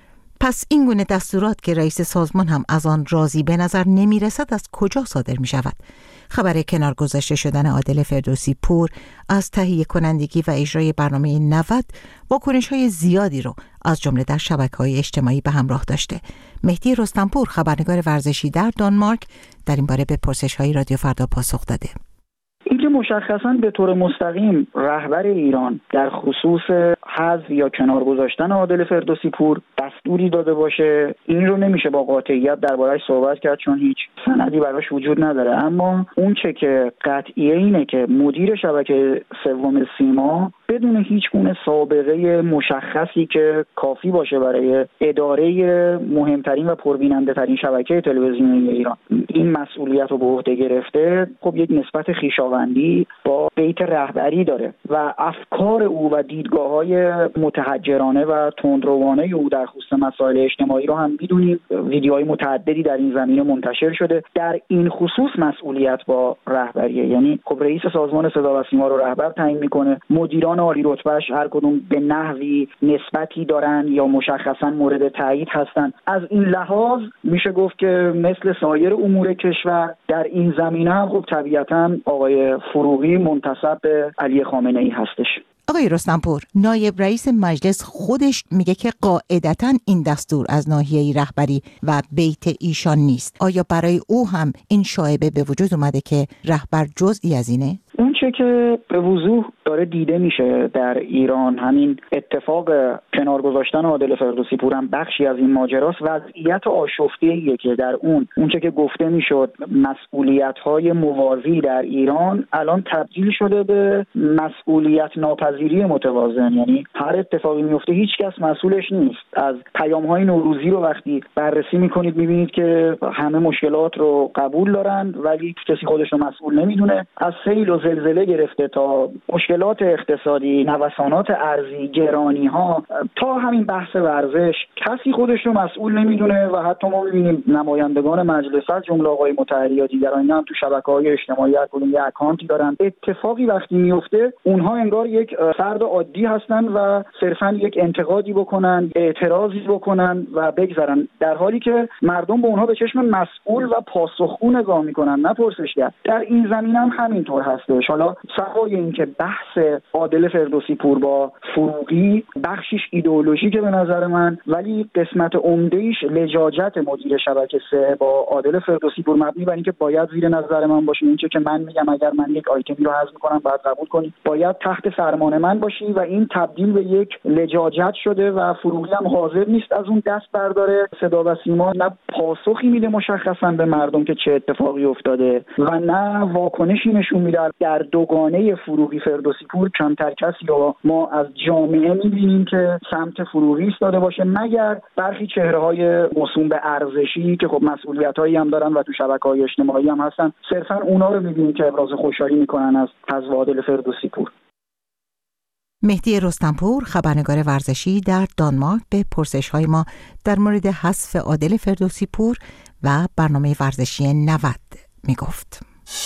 Speaker 1: پس این گونه دستورات که رئیس سازمان هم از آن راضی به نظر نمی رسد از کجا صادر می شود؟ خبر کنار گذاشته شدن عادل فردوسی پور از تهیه کنندگی و اجرای برنامه 90 واکنش‌های زیادی رو از جمله در شبکه‌های اجتماعی به همراه داشته. مهدی رستمپور خبرنگار ورزشی در دانمارک در این باره به پرسش‌های رادیو فردا پاسخ داده.
Speaker 4: اینکه مشخصاً به طور مستقیم رهبر ایران در خصوص حذف یا کنار گذاشتن عادل فردوسی پور دستوری داده باشه، این رو نمیشه با قاطعیت درباره‌اش صحبت کرد چون هیچ سندی براش وجود نداره. اما اون چه که قطعیه اینه که مدیر شبکه سوم سیما بدون هیچ گونه سابقه مشخصی که کافی باشه برای اداره مهمترین و پربیننده ترین شبکه تلویزیونی ایران این مسئولیت رو به عهده گرفته، خب یک نسبت خویشاوندی با بیت رهبری داره و افکار او و دیدگاه‌های متحجرانه و تندروانه او در خصوص مسائل اجتماعی رو هم می‌دونیم. ویدیوهای متعددی در این زمینه منتشر شده. در این خصوص مسئولیت با رهبریه، یعنی خب رئیس سازمان صدا و سیما رو رهبر تعیین می‌کنه، مدیران عالی رتبه‌اش هر کدوم به نحوی نسبتی دارن یا مشخصاً مورد تایید هستن. از این لحاظ میشه گفت که مثل سایر امور کشور در این زمینه هم خب طبیعتاً آقای فروغی منتسب به علی خامنه‌ای هستش.
Speaker 1: آقای رستمپور، نایب رئیس مجلس خودش میگه که قاعدتاً این دستور از ناحیه رهبری و بیت ایشان نیست. آیا برای او هم این شایبه به وجود اومده که رهبر جزئی از اینه؟
Speaker 4: اون چه که به وضوح داره دیده میشه در ایران، همین اتفاق کنار گذاشتن عادل فردوسی پور هم بخشی از این ماجراست. وضعیت آشفته‌ایه که در اون چه که گفته میشد مسئولیت‌های موازی در ایران الان تبدیل شده به مسئولیت ناپذیری متوازن. یعنی هر اتفاقی میفته هیچ کس مسئولش نیست. از پیام‌های نوروزی رو وقتی بررسی میکنید میبینید که همه مشکلات رو قبول دارن ولی کسی خودش رو مسئول نمیدونه. از سیل و زلزله گرفته تا مشکلات اقتصادی، نوسانات ارزی، گرانی‌ها تا همین بحث ورزش، کسی خودش رو مسئول نمیدونه و حتی ما می‌بینیم نمایندگان مجلس از جمله آقای مطهری یا دیگران هم تو شبکه‌های اجتماعی هر کدوم یه اکانتی دارن. اتفاقی وقتی میفته اونها انگار یک فرد عادی هستن و صرفاً یک انتقادی بکنن، اعتراضی بکنن و بگذرن، در حالی که مردم به اونها به چشم مسئول و پاسخگو نگاه میکنن نه پرسشگر. در این زمینه هم همینطور هستش. حالا سوای این که بحث عادل فردوسی پور با فروغی بخشش ایدئولوژیکه به نظر من، ولی قسمت عمده‌ایش لجاجت مدیر شبکه 3 با عادل فردوسی پور مبنی بر اینکه باید زیر نظر من باشی، این چه که من میگم اگر من یک آیتمی رو حذف می‌کنم باید قبول کنی، باید تحت فرمان من باشی و این تبدیل به یک لجاجت شده و فروغی هم حاضر نیست از اون دست برداره. صدا و سیما نه پاسخی میده مشخصا به مردم که چه اتفاقی افتاده و نه واکنشی نشون میده. در دوگانه فروغی فردوسی پور کمتر کسی رو ما از جامعه میبینیم که سمت فروغی ایستاده باشه، مگر برخی چهره‌های موسوم به ارزشی که خب مسئولیتایی هم دارن و تو شبکه‌های اجتماعی هم هستن، صرفا اونا رو میبینیم که ابراز خوشحالی میکنن از حذف عادل فردوسی پور.
Speaker 1: مهدی رستمپور، خبرنگار ورزشی در دانمارک، به پرسش‌های ما در مورد حذف عادل فردوسی پور و برنامه ورزشی 90 میگفت.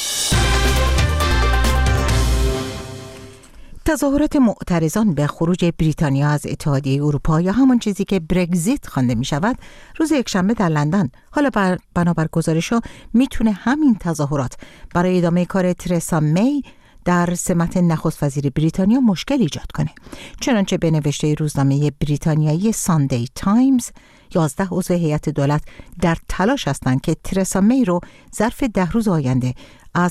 Speaker 1: تظاهرات معترضان به خروج بریتانیا از اتحادیه اروپا یا همون چیزی که برگزیت خوانده می شود روز یکشنبه در لندن، حالا بنابر گزارش‌ها میتونه همین تظاهرات برای ادامه کار ترسا می در سمت نخست وزیر بریتانیا مشکل ایجاد کنه. چنانچه به نوشته روزنامه بریتانیایی ساندی تایمز 11 عضو هیئت دولت در تلاش هستند که ترسا می رو ظرف 10 روز آینده از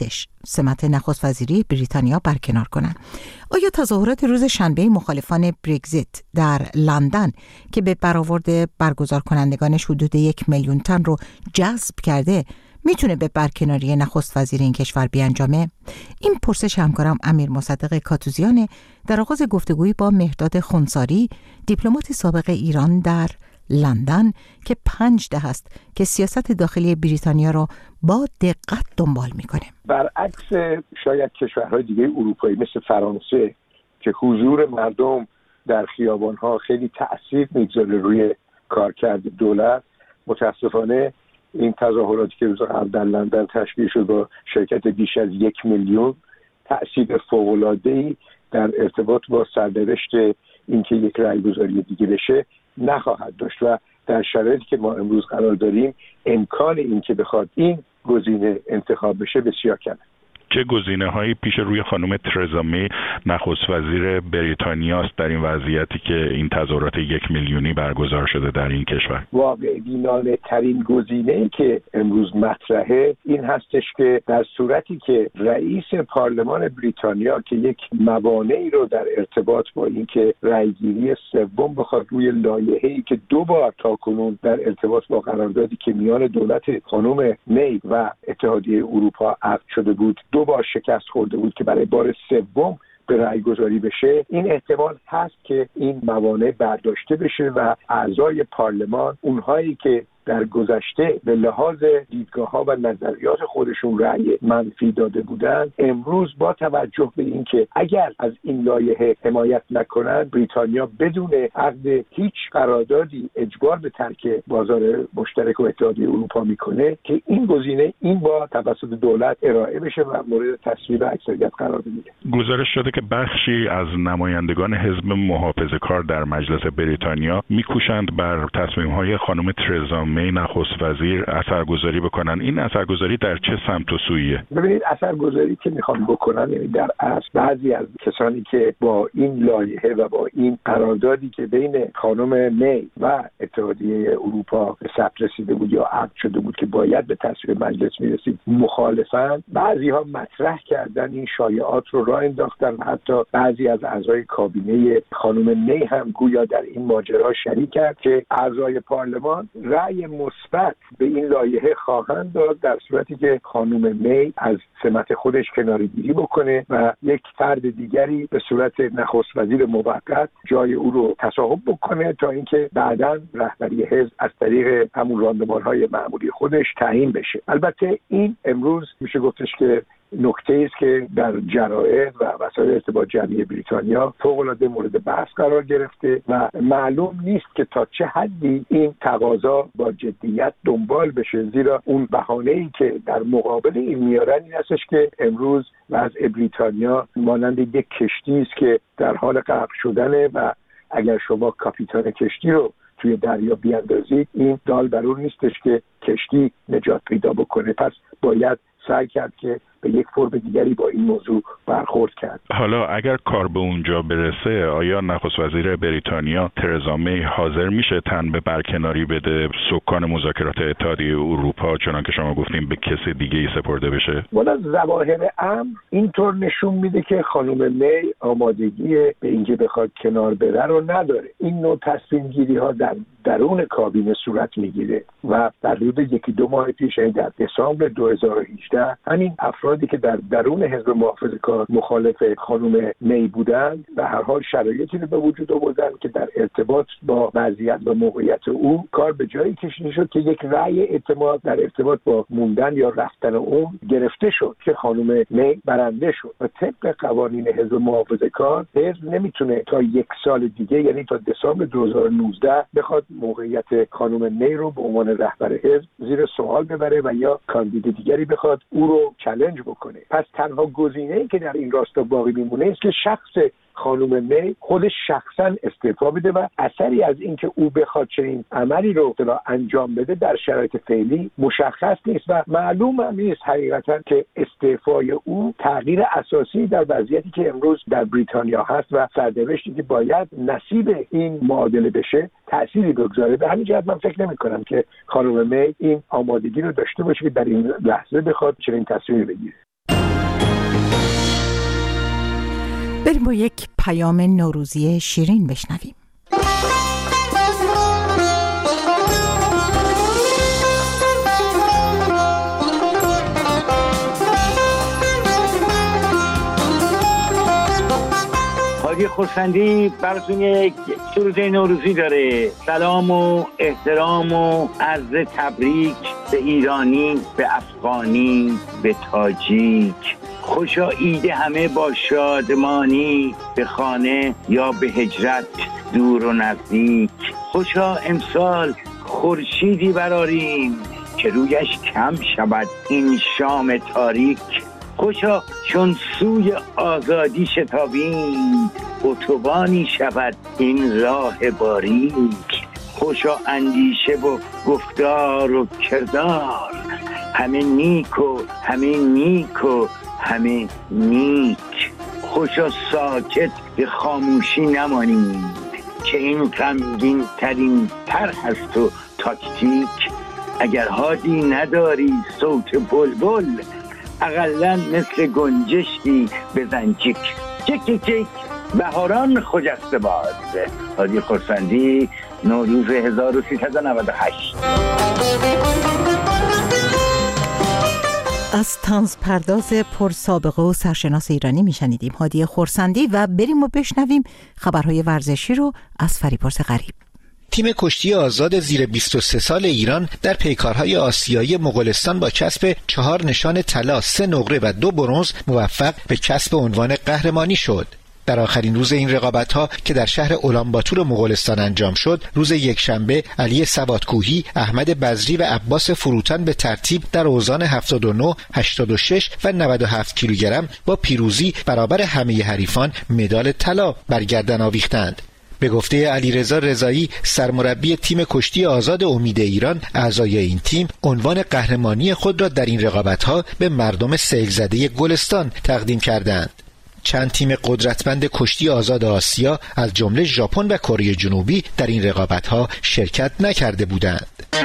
Speaker 1: سمت نخست وزیری بریتانیا برکنار کنند. آیا تظاهرات روز شنبه مخالفان برگزیت در لندن که به برآورد برگزار کنندگانش حدود 1 میلیون تن رو جذب کرده میتونه به برکناری نخست وزیر این کشور بیانجامه؟ این پرسش همکارم امیر مصدق کاتوزیان در آغاز گفتگویی با مهرداد خونساری، دیپلمات سابق ایران در لندن که 5 دهه است که سیاست داخلی بریتانیا را با دقت دنبال میکنه.
Speaker 7: برعکس شاید کشورهای دیگه اروپایی مثل فرانسه که حضور مردم در خیابانها خیلی تأثیر میگذاره روی کارکرد دولت، متاسفانه این تظاهراتی که روز قبل در لندن تشکیل شد با شرکت بیش از 1 میلیون تأثیر فوق‌العاده‌ای در ارتباط با سرنوشت اینکه یک رأی‌گذاری دیگه بشه نخواهد داشت و در شرایطی که ما امروز قرار داریم امکان این که بخواد این گزینه انتخاب بشه بسیار کمه.
Speaker 9: چه گزینه‌هایی پیش روی خانم ترزا می نخست وزیر بریتانیا است در این وضعیتی که این تظاهرات 1 میلیونی برگزار شده در این کشور؟
Speaker 7: واقع بینانه ترین گزینه‌ای که امروز مطرحه این هستش که در صورتی که رئیس پارلمان بریتانیا که یک موانعی رو در ارتباط با اینکه رأیگیری سوم بخواد روی لایحه‌ای که 2 بار تاکنون در ارتباط با قراردادی که میان دولت خانم می و اتحادیه اروپا عقد شده بود 2 بار شکست خورده بود که برای بار سوم به رأی گذاری بشه، این احتمال هست که این موانع برداشته بشه و اعضای پارلمان، اونهایی که در گذشته به لحاظ دیدگاه‌ها و نظریات خودشون رأی منفی داده بودند، امروز با توجه به اینکه اگر از این لایحه حمایت نکنند بریتانیا بدون عقد هیچ قراردادی اجبار به ترک بازار مشترک و اتحادیه اروپا میکنه که این گزینه این با توسط دولت ارائه بشه و مورد تصویب اکثریت قرار بگیره.
Speaker 9: گزارش شده که بخشی از نمایندگان حزب محافظه‌کار در مجلس بریتانیا میکوشند بر تصمیم‌های خانم ترزا می نخست وزیر اثرگذاری بکنن. این اثرگذاری در چه سمت و سویه؟
Speaker 7: ببینید، اثرگذاری که میخوان بکنن یعنی در اصل بعضی از کسانی که با این لایحه و با این قراردادی که بین خانم می و اتحادیه اروپا به ثبت رسیده بود یا عقد شده بود که باید به تصویب مجلس میرسید مخالفن، بعضی ها مطرح کردن این شایعات رو راه انداختن و حتی بعضی از اعضای کابینه خانم می هم گویا در این ماجرا شریکند که اعضای پارلمان رأی مثبت به این لایحه خواهند داد در صورتی که خانم می از سمت خودش کناره‌گیری بکنه و یک فرد دیگری به صورت نخست وزیر موقت جای او رو تصاحب بکنه تا اینکه بعداً رهبری حزب از طریق همون راندمان‌های معمولی خودش تعیین بشه. البته این امروز میشه گفتش که نکته است که در جراید و وسایل ارتباط جمعی بریتانیا فوق‌العاده مورد بحث قرار گرفته و معلوم نیست که تا چه حدی این تقاضا با جدیت دنبال بشه، زیرا اون بهانه‌ای که در مقابل این میارن این هستش که امروز وضع بریتانیا مانند یک کشتی است که در حال غرق شدنه و اگر شما کاپیتان کشتی رو توی دریا بیاندازید این دال بر اون نیستش که کشتی نجات پیدا بکنه، پس باید سعی کرد که به یک فرم دیگری با این موضوع برخورد کرد.
Speaker 9: حالا اگر کار به اونجا برسه، آیا نخست وزیر بریتانیا ترزا می حاضر میشه تن به برکناری بده، سکان مذاکرات اتحادیه اروپا چنان که شما گفتیم به کسی دیگه ای سپرده بشه؟
Speaker 7: والا ظواهر امر اینطور نشون میده که خانم می آمادگی به اینکه بخواد کنار بره رو نداره. این نوع تصمیم گیری ها در درون کابینه صورت میگیره و در حدود 1-2 ماه پیش، در دسامبر 2018 همین افرادی که در درون حزب محافظه‌کار مخالف خانم می بودند به هر حال شرایطی رو به وجود آوردن که در ارتباط با وضعیت و موقعیت او کار به جایی کشیده شد که یک رأی اعتماد در ارتباط با موندن یا رفتن اون گرفته شد که خانم می برنده شد و طبق قوانین حزب محافظه‌کار حزب نمیتونه تا 1 سال دیگه، یعنی تا دسامبر 2019 بخواد موقعیت خانم می رو به عنوان رهبر حزب زیر سوال ببره و یا کاندید دیگری بخواد او رو چالش بکنه. پس تنها گزینه‌ای که در این راستا باقی میمونه است که شخص خانم می خودش شخصا استعفا بده و اثری از اینکه او بخواد چنین عملی رو انجام بده در شرایط فعلی مشخص نیست و معلوم هم نیست حقیقتا که استعفای او تغییر اساسی در وضعیتی که امروز در بریتانیا هست و سرنوشتی که باید نصیب این معادله بشه تأثیری بگذاره. به همین جهت من فکر نمی‌کنم که خانم می این آمادگی رو داشته باشه که در این لحظه بخواد چنین تصمیمی بگیره.
Speaker 1: بریم با یک پیام نوروزی شیرین بشنویم.
Speaker 21: حاجی خورسندی براتون یک سروده نوروزی داره. سلام و احترام و عرض تبریک به ایرانی، به افغانی، به تاجیک. خوشا عید همه با شادمانی، به خانه یا به هجرت دور و نزدیک. خوشا امسال خورشیدی براریم که رویش کم شود این شام تاریک. خوشا چون سوی آزادی شتابیم اتوبانی شود این راه باریک. خوشا اندیشه و گفتار و کردار همه نیک و همه نیک و همه نیک. خوشا ساکت به خاموشی نمانیم که این غمگین ترین طرح است و تاکتیک. اگر حاجی نداری صوت بلبل اقلن مثل گنجشکی بزن چیک چیک چیک چیک. بهاران خجسته باد. حاجی خورسندی، نوروز 1398.
Speaker 1: از طنز پرداز پرسابقه و سرشناس ایرانی میشنیدیم هادی خورسندی و بریم و بشنویم خبرهای ورزشی رو از فریبرز غریب.
Speaker 19: تیم کشتی آزاد زیر 23 سال ایران در پیکارهای آسیایی مغولستان با کسب 4 نشان طلا، 3 نقره و 2 برنز موفق به کسب عنوان قهرمانی شد. در آخرین روز این رقابت‌ها که در شهر اولانباتور مغولستان انجام شد، روز یکشنبه علی سوادکوهی، احمد بزری و عباس فروتن به ترتیب در اوزان 79، 86 و 97 کیلوگرم با پیروزی برابر همه حریفان مدال طلا بر گردن آویختند. به گفته علیرضا رضایی، سرمربی تیم کشتی آزاد امید ایران، اعضای این تیم عنوان قهرمانی خود را در این رقابت‌ها به مردم سیل‌زده گلستان تقدیم کردند. چند تیم قدرتمند کشتی آزاد آسیا از جمله ژاپن و کره جنوبی در این رقابت‌ها شرکت نکرده بودند.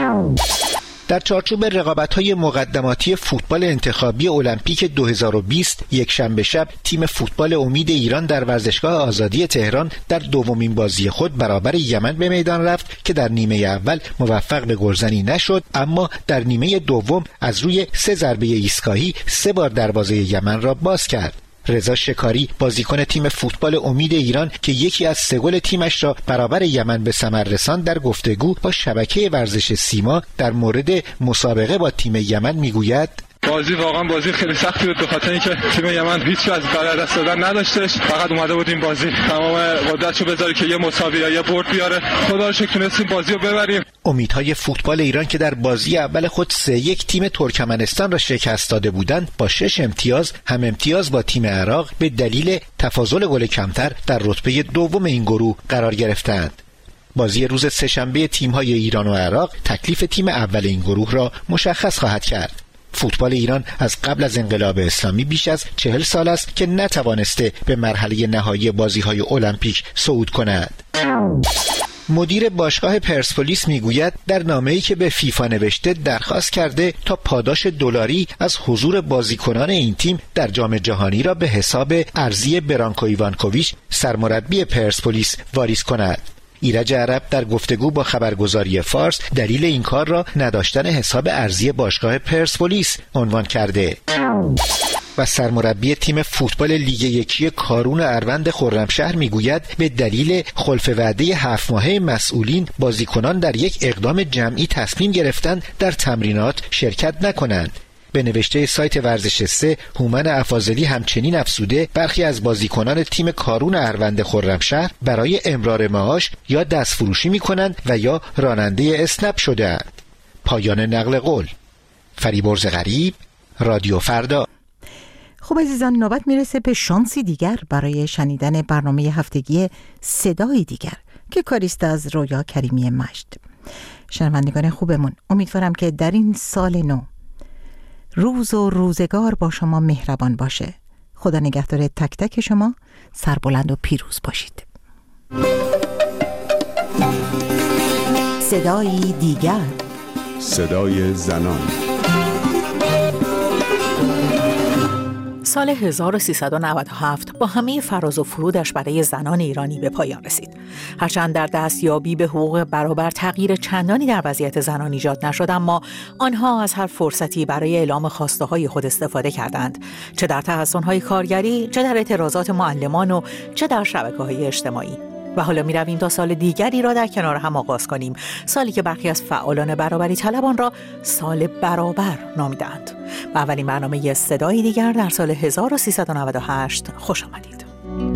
Speaker 19: در چارچوب رقابت‌های مقدماتی فوتبال انتخابی المپیک 2020 یکشنبه شب تیم فوتبال امید ایران در ورزشگاه آزادی تهران در دومین بازی خود برابر یمن به میدان رفت که در نیمه اول موفق به گلزنی نشد، اما در نیمه دوم از روی 3 ضربه ایستگاهی 3 بار دروازه یمن را باز کرد. رضا شکاری، بازیکن تیم فوتبال امید ایران که یکی از 3 گل تیمش را برابر یمن به ثمر رساند، در گفتگو با شبکه ورزش سیما در مورد مسابقه با تیم یمن میگوید:
Speaker 22: بازی واقعا بازی خیلی سختی بود، به خاطر اینکه تیم یمن هیچ از برای دست دادن نداشتش، فقط اومده بود این بازی تمام قدرتشو بذاره که یه مساوی یا یه برد بیاره. خدا رو شکر تونستیم بازی رو ببریم. امیدهای
Speaker 19: فوتبال ایران که در بازی اول خود 3-1 تیم ترکمنستان را شکست داده بودند، با 6 امتیاز هم امتیاز با تیم عراق به دلیل تفاضل گل کمتر در رتبه دوم این گروه قرار گرفتند. بازی روز سه‌شنبه تیم‌های ایران و عراق تکلیف تیم اول این گروه را مشخص خواهد کرد.
Speaker 2: فوتبال ایران از قبل از انقلاب اسلامی بیش از 40 سال است که نتوانسته به مرحله نهایی بازی‌های المپیک صعود کند. مدیر باشگاه پرسپولیس میگوید در نامه‌ای که به فیفا نوشته درخواست کرده تا پاداش دلاری از حضور بازیکنان این تیم در جام جهانی را به حساب ارزی برانکو ایوانکوویچ سرمربی پرسپولیس واریز کند. ایرج عرب در گفتگو با خبرگزاری فارس دلیل این کار را نداشتن حساب ارزی باشگاه پرسپولیس عنوان کرده. و سرمربی تیم فوتبال لیگ یکی کارون اروند خرمشهر میگوید به دلیل خلف وعده 7 ماهه مسئولین بازیکنان در یک اقدام جمعی تصمیم گرفتند در تمرینات شرکت نکنند. به نوشته سایت ورزش 3 هومن افاضلی همچنین افزوده برخی از بازیکنان تیم کارون اروند خرمشهر برای امرار معاش یا دستفروشی میکنند و یا راننده اسنپ شده‌اند. پایان نقل قول. فریبرز غریب، رادیو فردا.
Speaker 1: خب عزیزان، نوبت میرسه به شانسی دیگر برای شنیدن برنامه هفتگی صدای دیگر که کاریست از رویا کریمی مجد. شنوندگان خوبمون، امیدوارم که در این سال نو روز و روزگار با شما مهربان باشه. خدا نگهدار تک تک شما. سربلند و پیروز باشید. صدای دیگر،
Speaker 5: صدای زنان.
Speaker 23: سال 1397 با همه فراز و فرودش برای زنان ایرانی به پایان رسید. هرچند در دستیابی به حقوق برابر تغییر چندانی در وضعیت زنان ایجاد نشد، اما آنها از هر فرصتی برای اعلام خواسته‌های خود استفاده کردند، چه در تحصن‌های کارگری، چه در اعتراضات معلمان و چه در شبکه‌های اجتماعی. و حالا می رویم تا سال دیگری را در کنار هم آغاز کنیم، سالی که برخی از فعالان برابری طلبان را سال برابر نامیدند. و اولین برنامه صدای دیگر در سال 1398 خوش آمدید.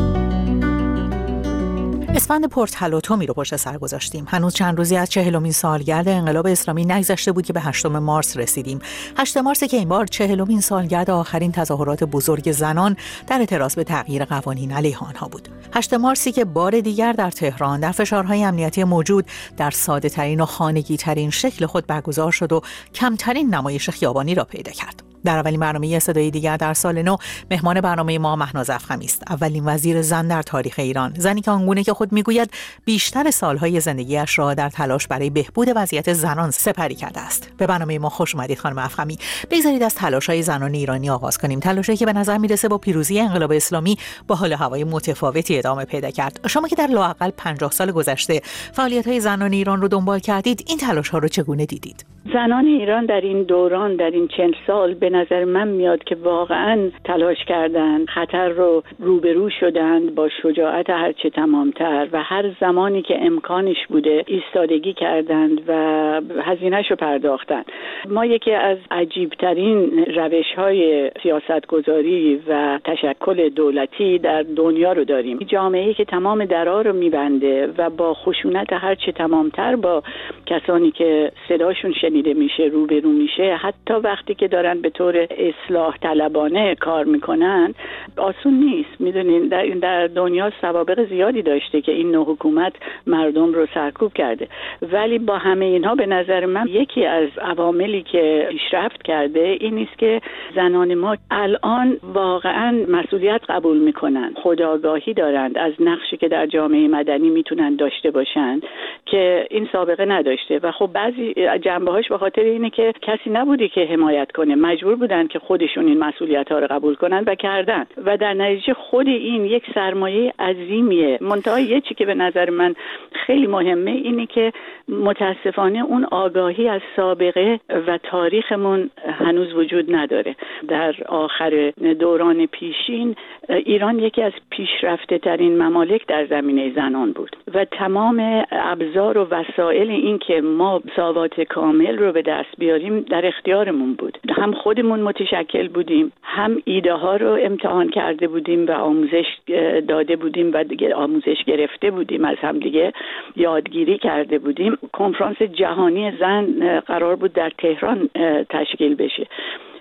Speaker 23: اسفند پرتلاطمی رو پشت سر گذاشتیم. هنوز چند روزی از 40مین سالگرد انقلاب اسلامی نگذشته بود که به 8 مارس رسیدیم. 8 مارس که این بار 40مین سالگرد آخرین تظاهرات بزرگ زنان در اعتراض به تغییر قوانین علیه آنها بود. 8 مارسی که بار دیگر در تهران در فشارهای امنیتی موجود در ساده ترین و خانگی ترین شکل خود برگزار شد و کمترین نمایش خیابانی را پیدا کرد. در اولین برنامه صدای دیگر در سال نو مهمان برنامه ما مهناز افخمی است، اولین وزیر زن در تاریخ ایران، زنی که آنگونه که خود میگوید بیشتر سالهای زندگیش را در تلاش برای بهبود وضعیت زنان سپری کرده است. به برنامه ما خوش اومدید خانم افخمی. بگذارید از تلاش‌های زنان ایرانی آغاز کنیم، تلاشی که به نظر میرسه با پیروزی انقلاب اسلامی با حال و هوای متفاوتی ادامه پیدا کرد. شما که در لااقل 50 سال گذشته فعالیت‌های زنان ایران رو دنبال کردید، این تلاش‌ها رو چگونه دیدید؟
Speaker 24: زنان ایران در این دوران، در این 40 سال به نظر من میاد که واقعا تلاش کردند، خطر رو روبرو شدند با شجاعت هرچه تمامتر و هر زمانی که امکانش بوده ایستادگی کردند و هزینه‌شو پرداختند. ما یکی از عجیبترین روش‌های سیاستگذاری و تشکل دولتی در دنیا رو داریم. جامعه‌ای که تمام درها رو میبنده و با خشونت هرچه تمامتر با کسانی که صداشون شنیده میشه روبرو میشه، حتی وقتی که دارن به طور اصلاح طلبانه کار میکنن، آسون نیست. میدونین در دنیا سوابق زیادی داشته که این نوع حکومت مردم رو سرکوب کرده، ولی با همه اینها به نظر من یکی از عواملی که پیشرفت کرده این است که زنان ما الان واقعا مسئولیت قبول میکنن، خودآگاهی دارند از نقشی که در جامعه مدنی میتونن داشته باشن که این سابقه نداشته. و خب بعضی جنبه‌هاش به خاطر اینه که کسی نبوده که حمایت کنه، مجبور بودن که خودشون این مسئولیت‌ها رو قبول کنن و کردن و در نتیجه خود این یک سرمایه عظیمیه. منتها یه چیزی که به نظر من خیلی مهمه اینه که متاسفانه اون آگاهی از سابقه و تاریخمون هنوز وجود نداره. در آخر دوران پیشین ایران یکی از پیشرفته ترین ممالک در زمینه زنان بود و تمام ابزار و وسایل این که ما مساوات کامل رو به دست بیاریم در اختیارمون بود. هم خودمون متشکل بودیم، هم ایده ها رو امتحان کرده بودیم و آموزش داده بودیم و آموزش گرفته بودیم، از هم دیگه یادگیری کرده بودیم. کنفرانس جهانی زن قرار بود در تهران تشکیل بشه.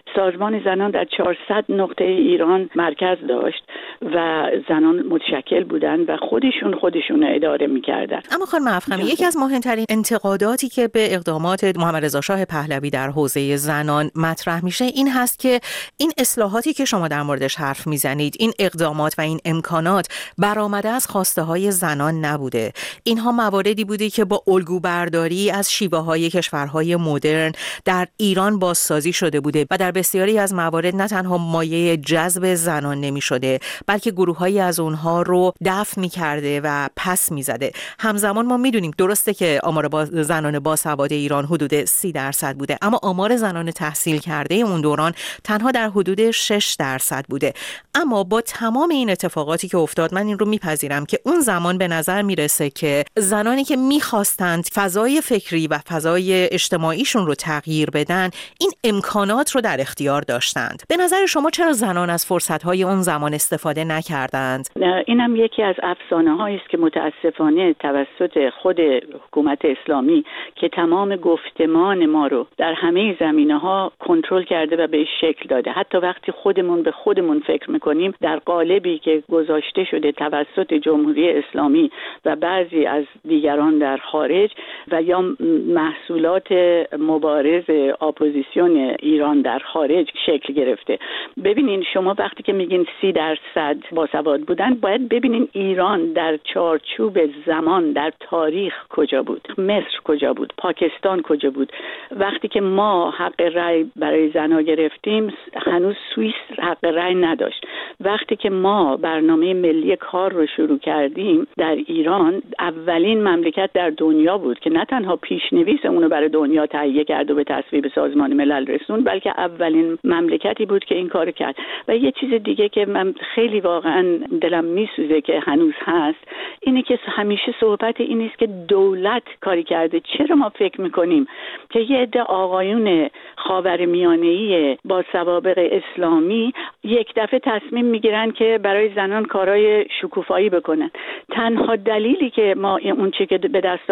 Speaker 24: سازمان زنان در 400 نقطه ایران مرکز داشت و زنان متشکل بودن و خودشون اداره می‌کردن.
Speaker 23: اما خانم افخمی، یکی از مهمترین انتقاداتی که به اقدامات محمد رضا شاه پهلوی در حوزه زنان مطرح میشه این هست که این اصلاحاتی که شما در موردش حرف میزنید، این اقدامات و این امکانات برآمده از خواسته های زنان نبوده. اینها مواردی بوده که با الگو برداری از شیوه های کشورهای مدرن در ایران بازسازی شده بوده و در بسیاری از موارد نه تنها مایه جذب زنان نمی شده بلکه گروه‌هایی از اونها رو دفع می‌کرده و پس می‌زده. همزمان ما می‌دونیم درسته که آمار زنان باسواد ایران حدود 30% بوده، اما آمار زنان تحصیل کرده اون دوران تنها در حدود 6% بوده. اما با تمام این اتفاقاتی که افتاد، من این رو میپذیرم که اون زمان به نظر میرسه که زنانی که میخواستند فضای فکری و فضای اجتماعیشون رو تغییر بدن این امکانات رو در اختیار داشتند. به نظر شما چرا زنان از فرصت‌های اون زمان استفاده نکردند؟
Speaker 24: اینم یکی از افسانه‌هایی است که متاسفانه توسط خود حکومت اسلامی که تمام گفتمان ما رو در همه زمینه‌ها کنترل کرده و به شکل داده. حتی وقتی خودمون به خودمون فکر می‌کنیم در قالبی که گذاشته شده توسط جمهوری اسلامی و بعضی از دیگران در خارج و یا محصولات مبارز اپوزیسیون ایران در خارج شکل گرفته. ببینین شما وقتی که میگین 30% باسواد بودن، باید ببینین ایران در چارچوب زمان در تاریخ کجا بود، مصر کجا بود، پاکستان کجا بود. وقتی که ما حق رأی برای زنها گرفتیم هنوز سوئیس حق رأی نداشت. وقتی که ما برنامه ملی کار رو شروع کردیم در ایران، اولین مملکت در دنیا بود که نه تنها پیشنویس اونو برای دنیا تهیه کرد و به تصویب سازمان ملل رسوند، بلکه اولین مملکتی بود که این کارو کرد. و یه چیز دیگه که من خیلی واقعا دلم میسوزه که هنوز هست، اینه که همیشه صحبت این است که دولت کاری کرده. چرا ما فکر میکنیم که یه عده آقایون خاورمیانه‌ای با سوابق اسلامی یک دفعه تصمیم میگیرن که برای زنان کارهای شکوفایی بکنن؟ تنها دلیلی که ما اون چیزی که به دست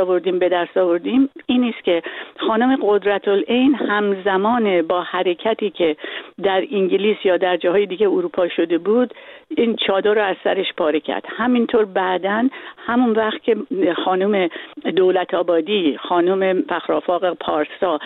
Speaker 24: آوردیم این است که خانم قدرت‌العین همزمان با حرکتی که در انگلیس یا در جاهای دیگه اروپا شده بود این چادر رو از سرش پاره کرد. همینطور بعدن همون وقت که خانم دولت آبادی، خانم فخرآفاق پارسا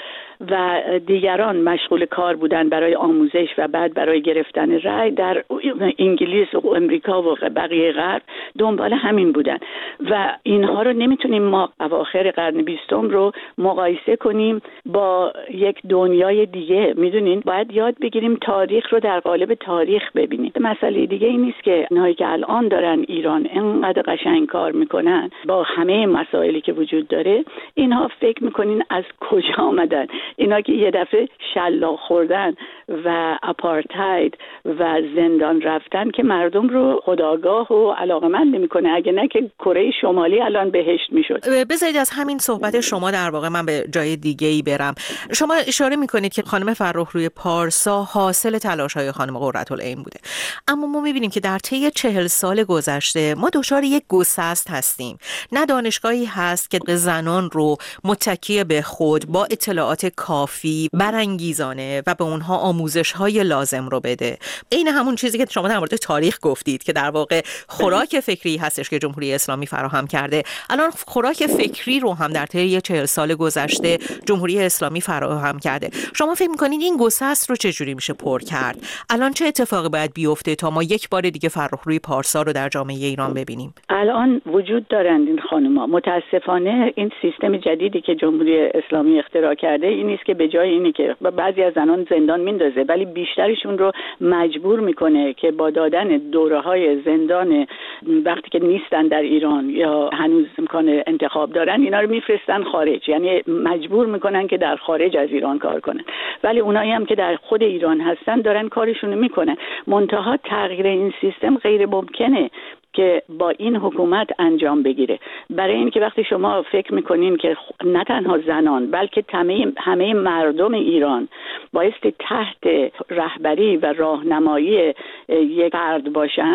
Speaker 24: و دیگران مشغول کار بودن برای آموزش و بعد برای گرفتن رأی در انگلیس و امریکا و بقیه غرب دنبال همین بودن و اینها رو نمیتونیم ما اواخر قرن 20 رو مقایسه کنیم با یک دنیای دیگه. میدونین باید یاد بگیریم تاریخ رو در قالب تاریخ ببینیم. مسئله دیگه این نیست که اینایی که الان دارن ایران اینقدر قشنگ کار میکنن با همه مسائلی که وجود داره، اینها فکر میکنین از کجا آمدن؟ اینا که یه دفعه شلاق خوردن و آپارتاید و زندان رفتن که مردم رو خودآگاه و علاقه‌مند نمی‌کنه. اگه نه که کره شمالی الان بهشت میشد.
Speaker 23: بذارید از همین صحبت شما در واقع من به جای دیگه‌ای برم. شما اشاره می‌کنید که خانم فرخروی پارسا حاصل تلاش‌های خانم قرةالعین بوده، اما ما می‌بینیم که در طی 40 سال گذشته ما دچار یک گسست هستیم. نه دانشگاهی هست که زنان رو متکی به خود با اطلاعات کافی برانگیزانه و به اونها آموزش‌های لازم رو بده. این همون چیزی که شما در مورد تاریخ گفتید که در واقع خوراک فکری هستش که جمهوری اسلامی فراهم کرده. الان خوراک فکری رو هم در طی 40 سال گذشته جمهوری اسلامی فراهم کرده. شما فکر می‌کنید این گسست رو چجوری میشه پر کرد؟ الان چه اتفاقی باید بیفته تا ما یک بار دیگه فرخروی پارسا رو در جامعه ایران ببینیم؟
Speaker 24: الان وجود دارند این خانم‌ها. متاسفانه این سیستم جدیدی که جمهوری اسلامی اختراع کرده این نیست که به جای اینی که بعضی از زنان زندان میندازه ولی بیشترشون رو مجبور میکنه که با دادن دوره‌های زندان وقتی که نیستن در ایران یا هنوز امکان انتخاب دارن اینا رو میفرستن خارج، یعنی مجبور میکنن که در خارج از ایران کار کنن. ولی اونایی هم که در خود ایران هستن دارن کارشون رو میکنن. منتها تغییر این سیستم غیر ممکنه که با این حکومت انجام بگیره. برای اینکه وقتی شما فکر میکنین که نه تنها زنان بلکه همه مردم ایران بایستی تحت رهبری و راهنمایی یک فرد باشند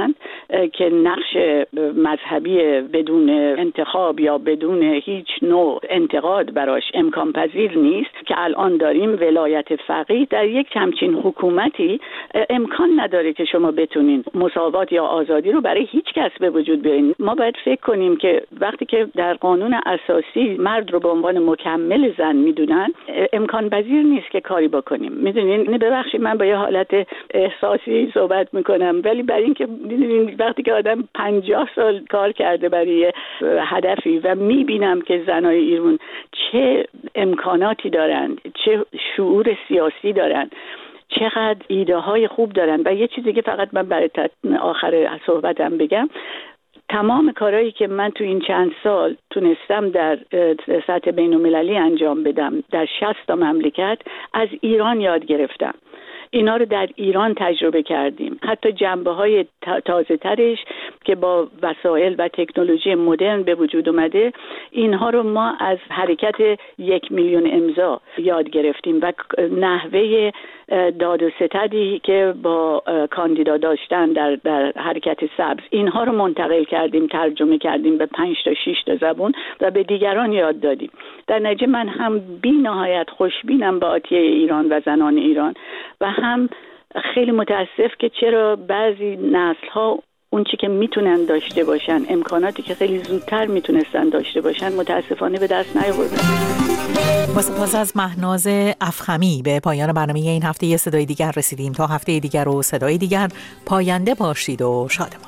Speaker 24: که نقش مذهبی بدون انتخاب یا بدون هیچ نوع انتقاد براش امکان پذیر نیست که الان داریم ولایت فقیه در یک همچین حکومتی امکان نداره که شما بتونین مساوات یا آزادی رو برای هیچ کس به وجود بیارین. ما باید فکر کنیم که وقتی که در قانون اساسی مرد رو به عنوان مکمل زن میدونن امکان پذیر نیست که کاری بکنیم. میدونین ببخشید من با یه حالت احساسی صحبت میکنم، ولی برای اینکه میدونین وقتی که آدم 50 سال کار کرده برای هدفی و میبینم که زنای ایران چه امکاناتی دارند، چه شعور سیاسی دارند، چقدر ایده های خوب دارن. و یه چیزی که فقط من برای آخر صحبتم بگم، تمام کارهایی که من تو این چند سال تونستم در سطح بین‌المللی انجام بدم در 60 تا مملکت از ایران یاد گرفتم. اینا رو در ایران تجربه کردیم. حتی جنبه‌های تازه ترش که با وسایل و تکنولوژی مدرن به وجود اومده، اینها رو ما از حرکت 1 میلیون امضا یاد گرفتیم و نحوه داد و ستدی که با کاندیدا داشتن در حرکت سبز، اینها رو منتقل کردیم، ترجمه کردیم به 5 تا 6 تا زبان و به دیگران یاد دادیم. در نتیجه من هم بی نهایت خوشبینم به آتیه ایران و زنان ایران و هم خیلی متاسف که چرا بعضی نسل‌ها اون چی که میتونن داشته باشن، امکاناتی که خیلی زودتر میتونستن داشته باشن، متاسفانه به دست نیاوردن.
Speaker 23: با سپاس از مهناز افخمی به پایان برنامه این هفته یه صدای دیگر رسیدیم. تا هفته دیگر و صدای دیگر پاینده باشید و شادمان.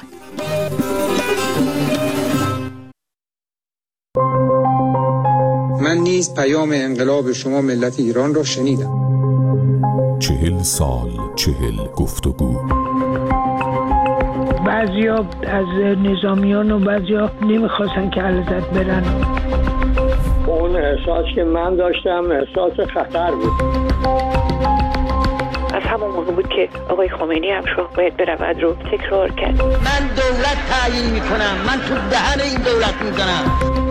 Speaker 3: من نیز پیام انقلاب شما ملت ایران را شنیدم.
Speaker 5: 40 سال 40 گفتگو.
Speaker 6: بعضیا از نظامیان و بعضیا نمیخواستن که علیزاده برن.
Speaker 8: اون احساس که من داشتم احساس خطر بود.
Speaker 11: از همون موقع بود که آقای خمینی هم شو باید برود رو تکرار کرد.
Speaker 25: من دولت تعیین میکنم، من تو دهن این دولت میزنم.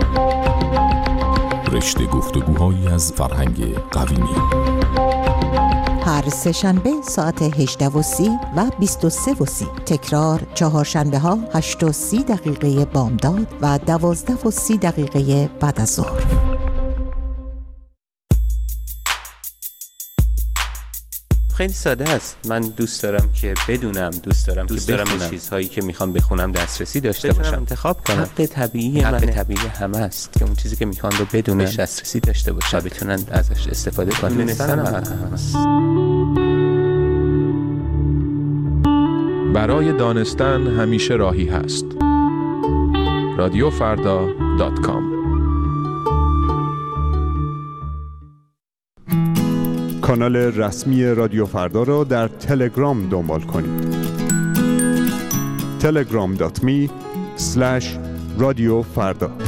Speaker 5: رشته گفتگوهایی از فرهنگ قویمی.
Speaker 1: هر سه شنبه ساعت 18:30 و 23:30. تکرار چهارشنبه ها 8:30 بامداد و 12:30 بعد از ظهر.
Speaker 26: خیلی ساده است. من دوست دارم که بدونم، دوست دارم به چیزهایی که میخوام بخونم دسترسی داشته باشم، انتخاب کنم. حق طبیعی همه است که اون چیزی که میخوان رو بدونن، دسترسی داشته باشن، بتونن ازش استفاده کنن. دونستن هست.
Speaker 27: برای دانستن همیشه راهی هست. radiofarda.com.
Speaker 5: کانال رسمی رادیو فردا را در تلگرام دنبال کنید. telegram.me/radiofarda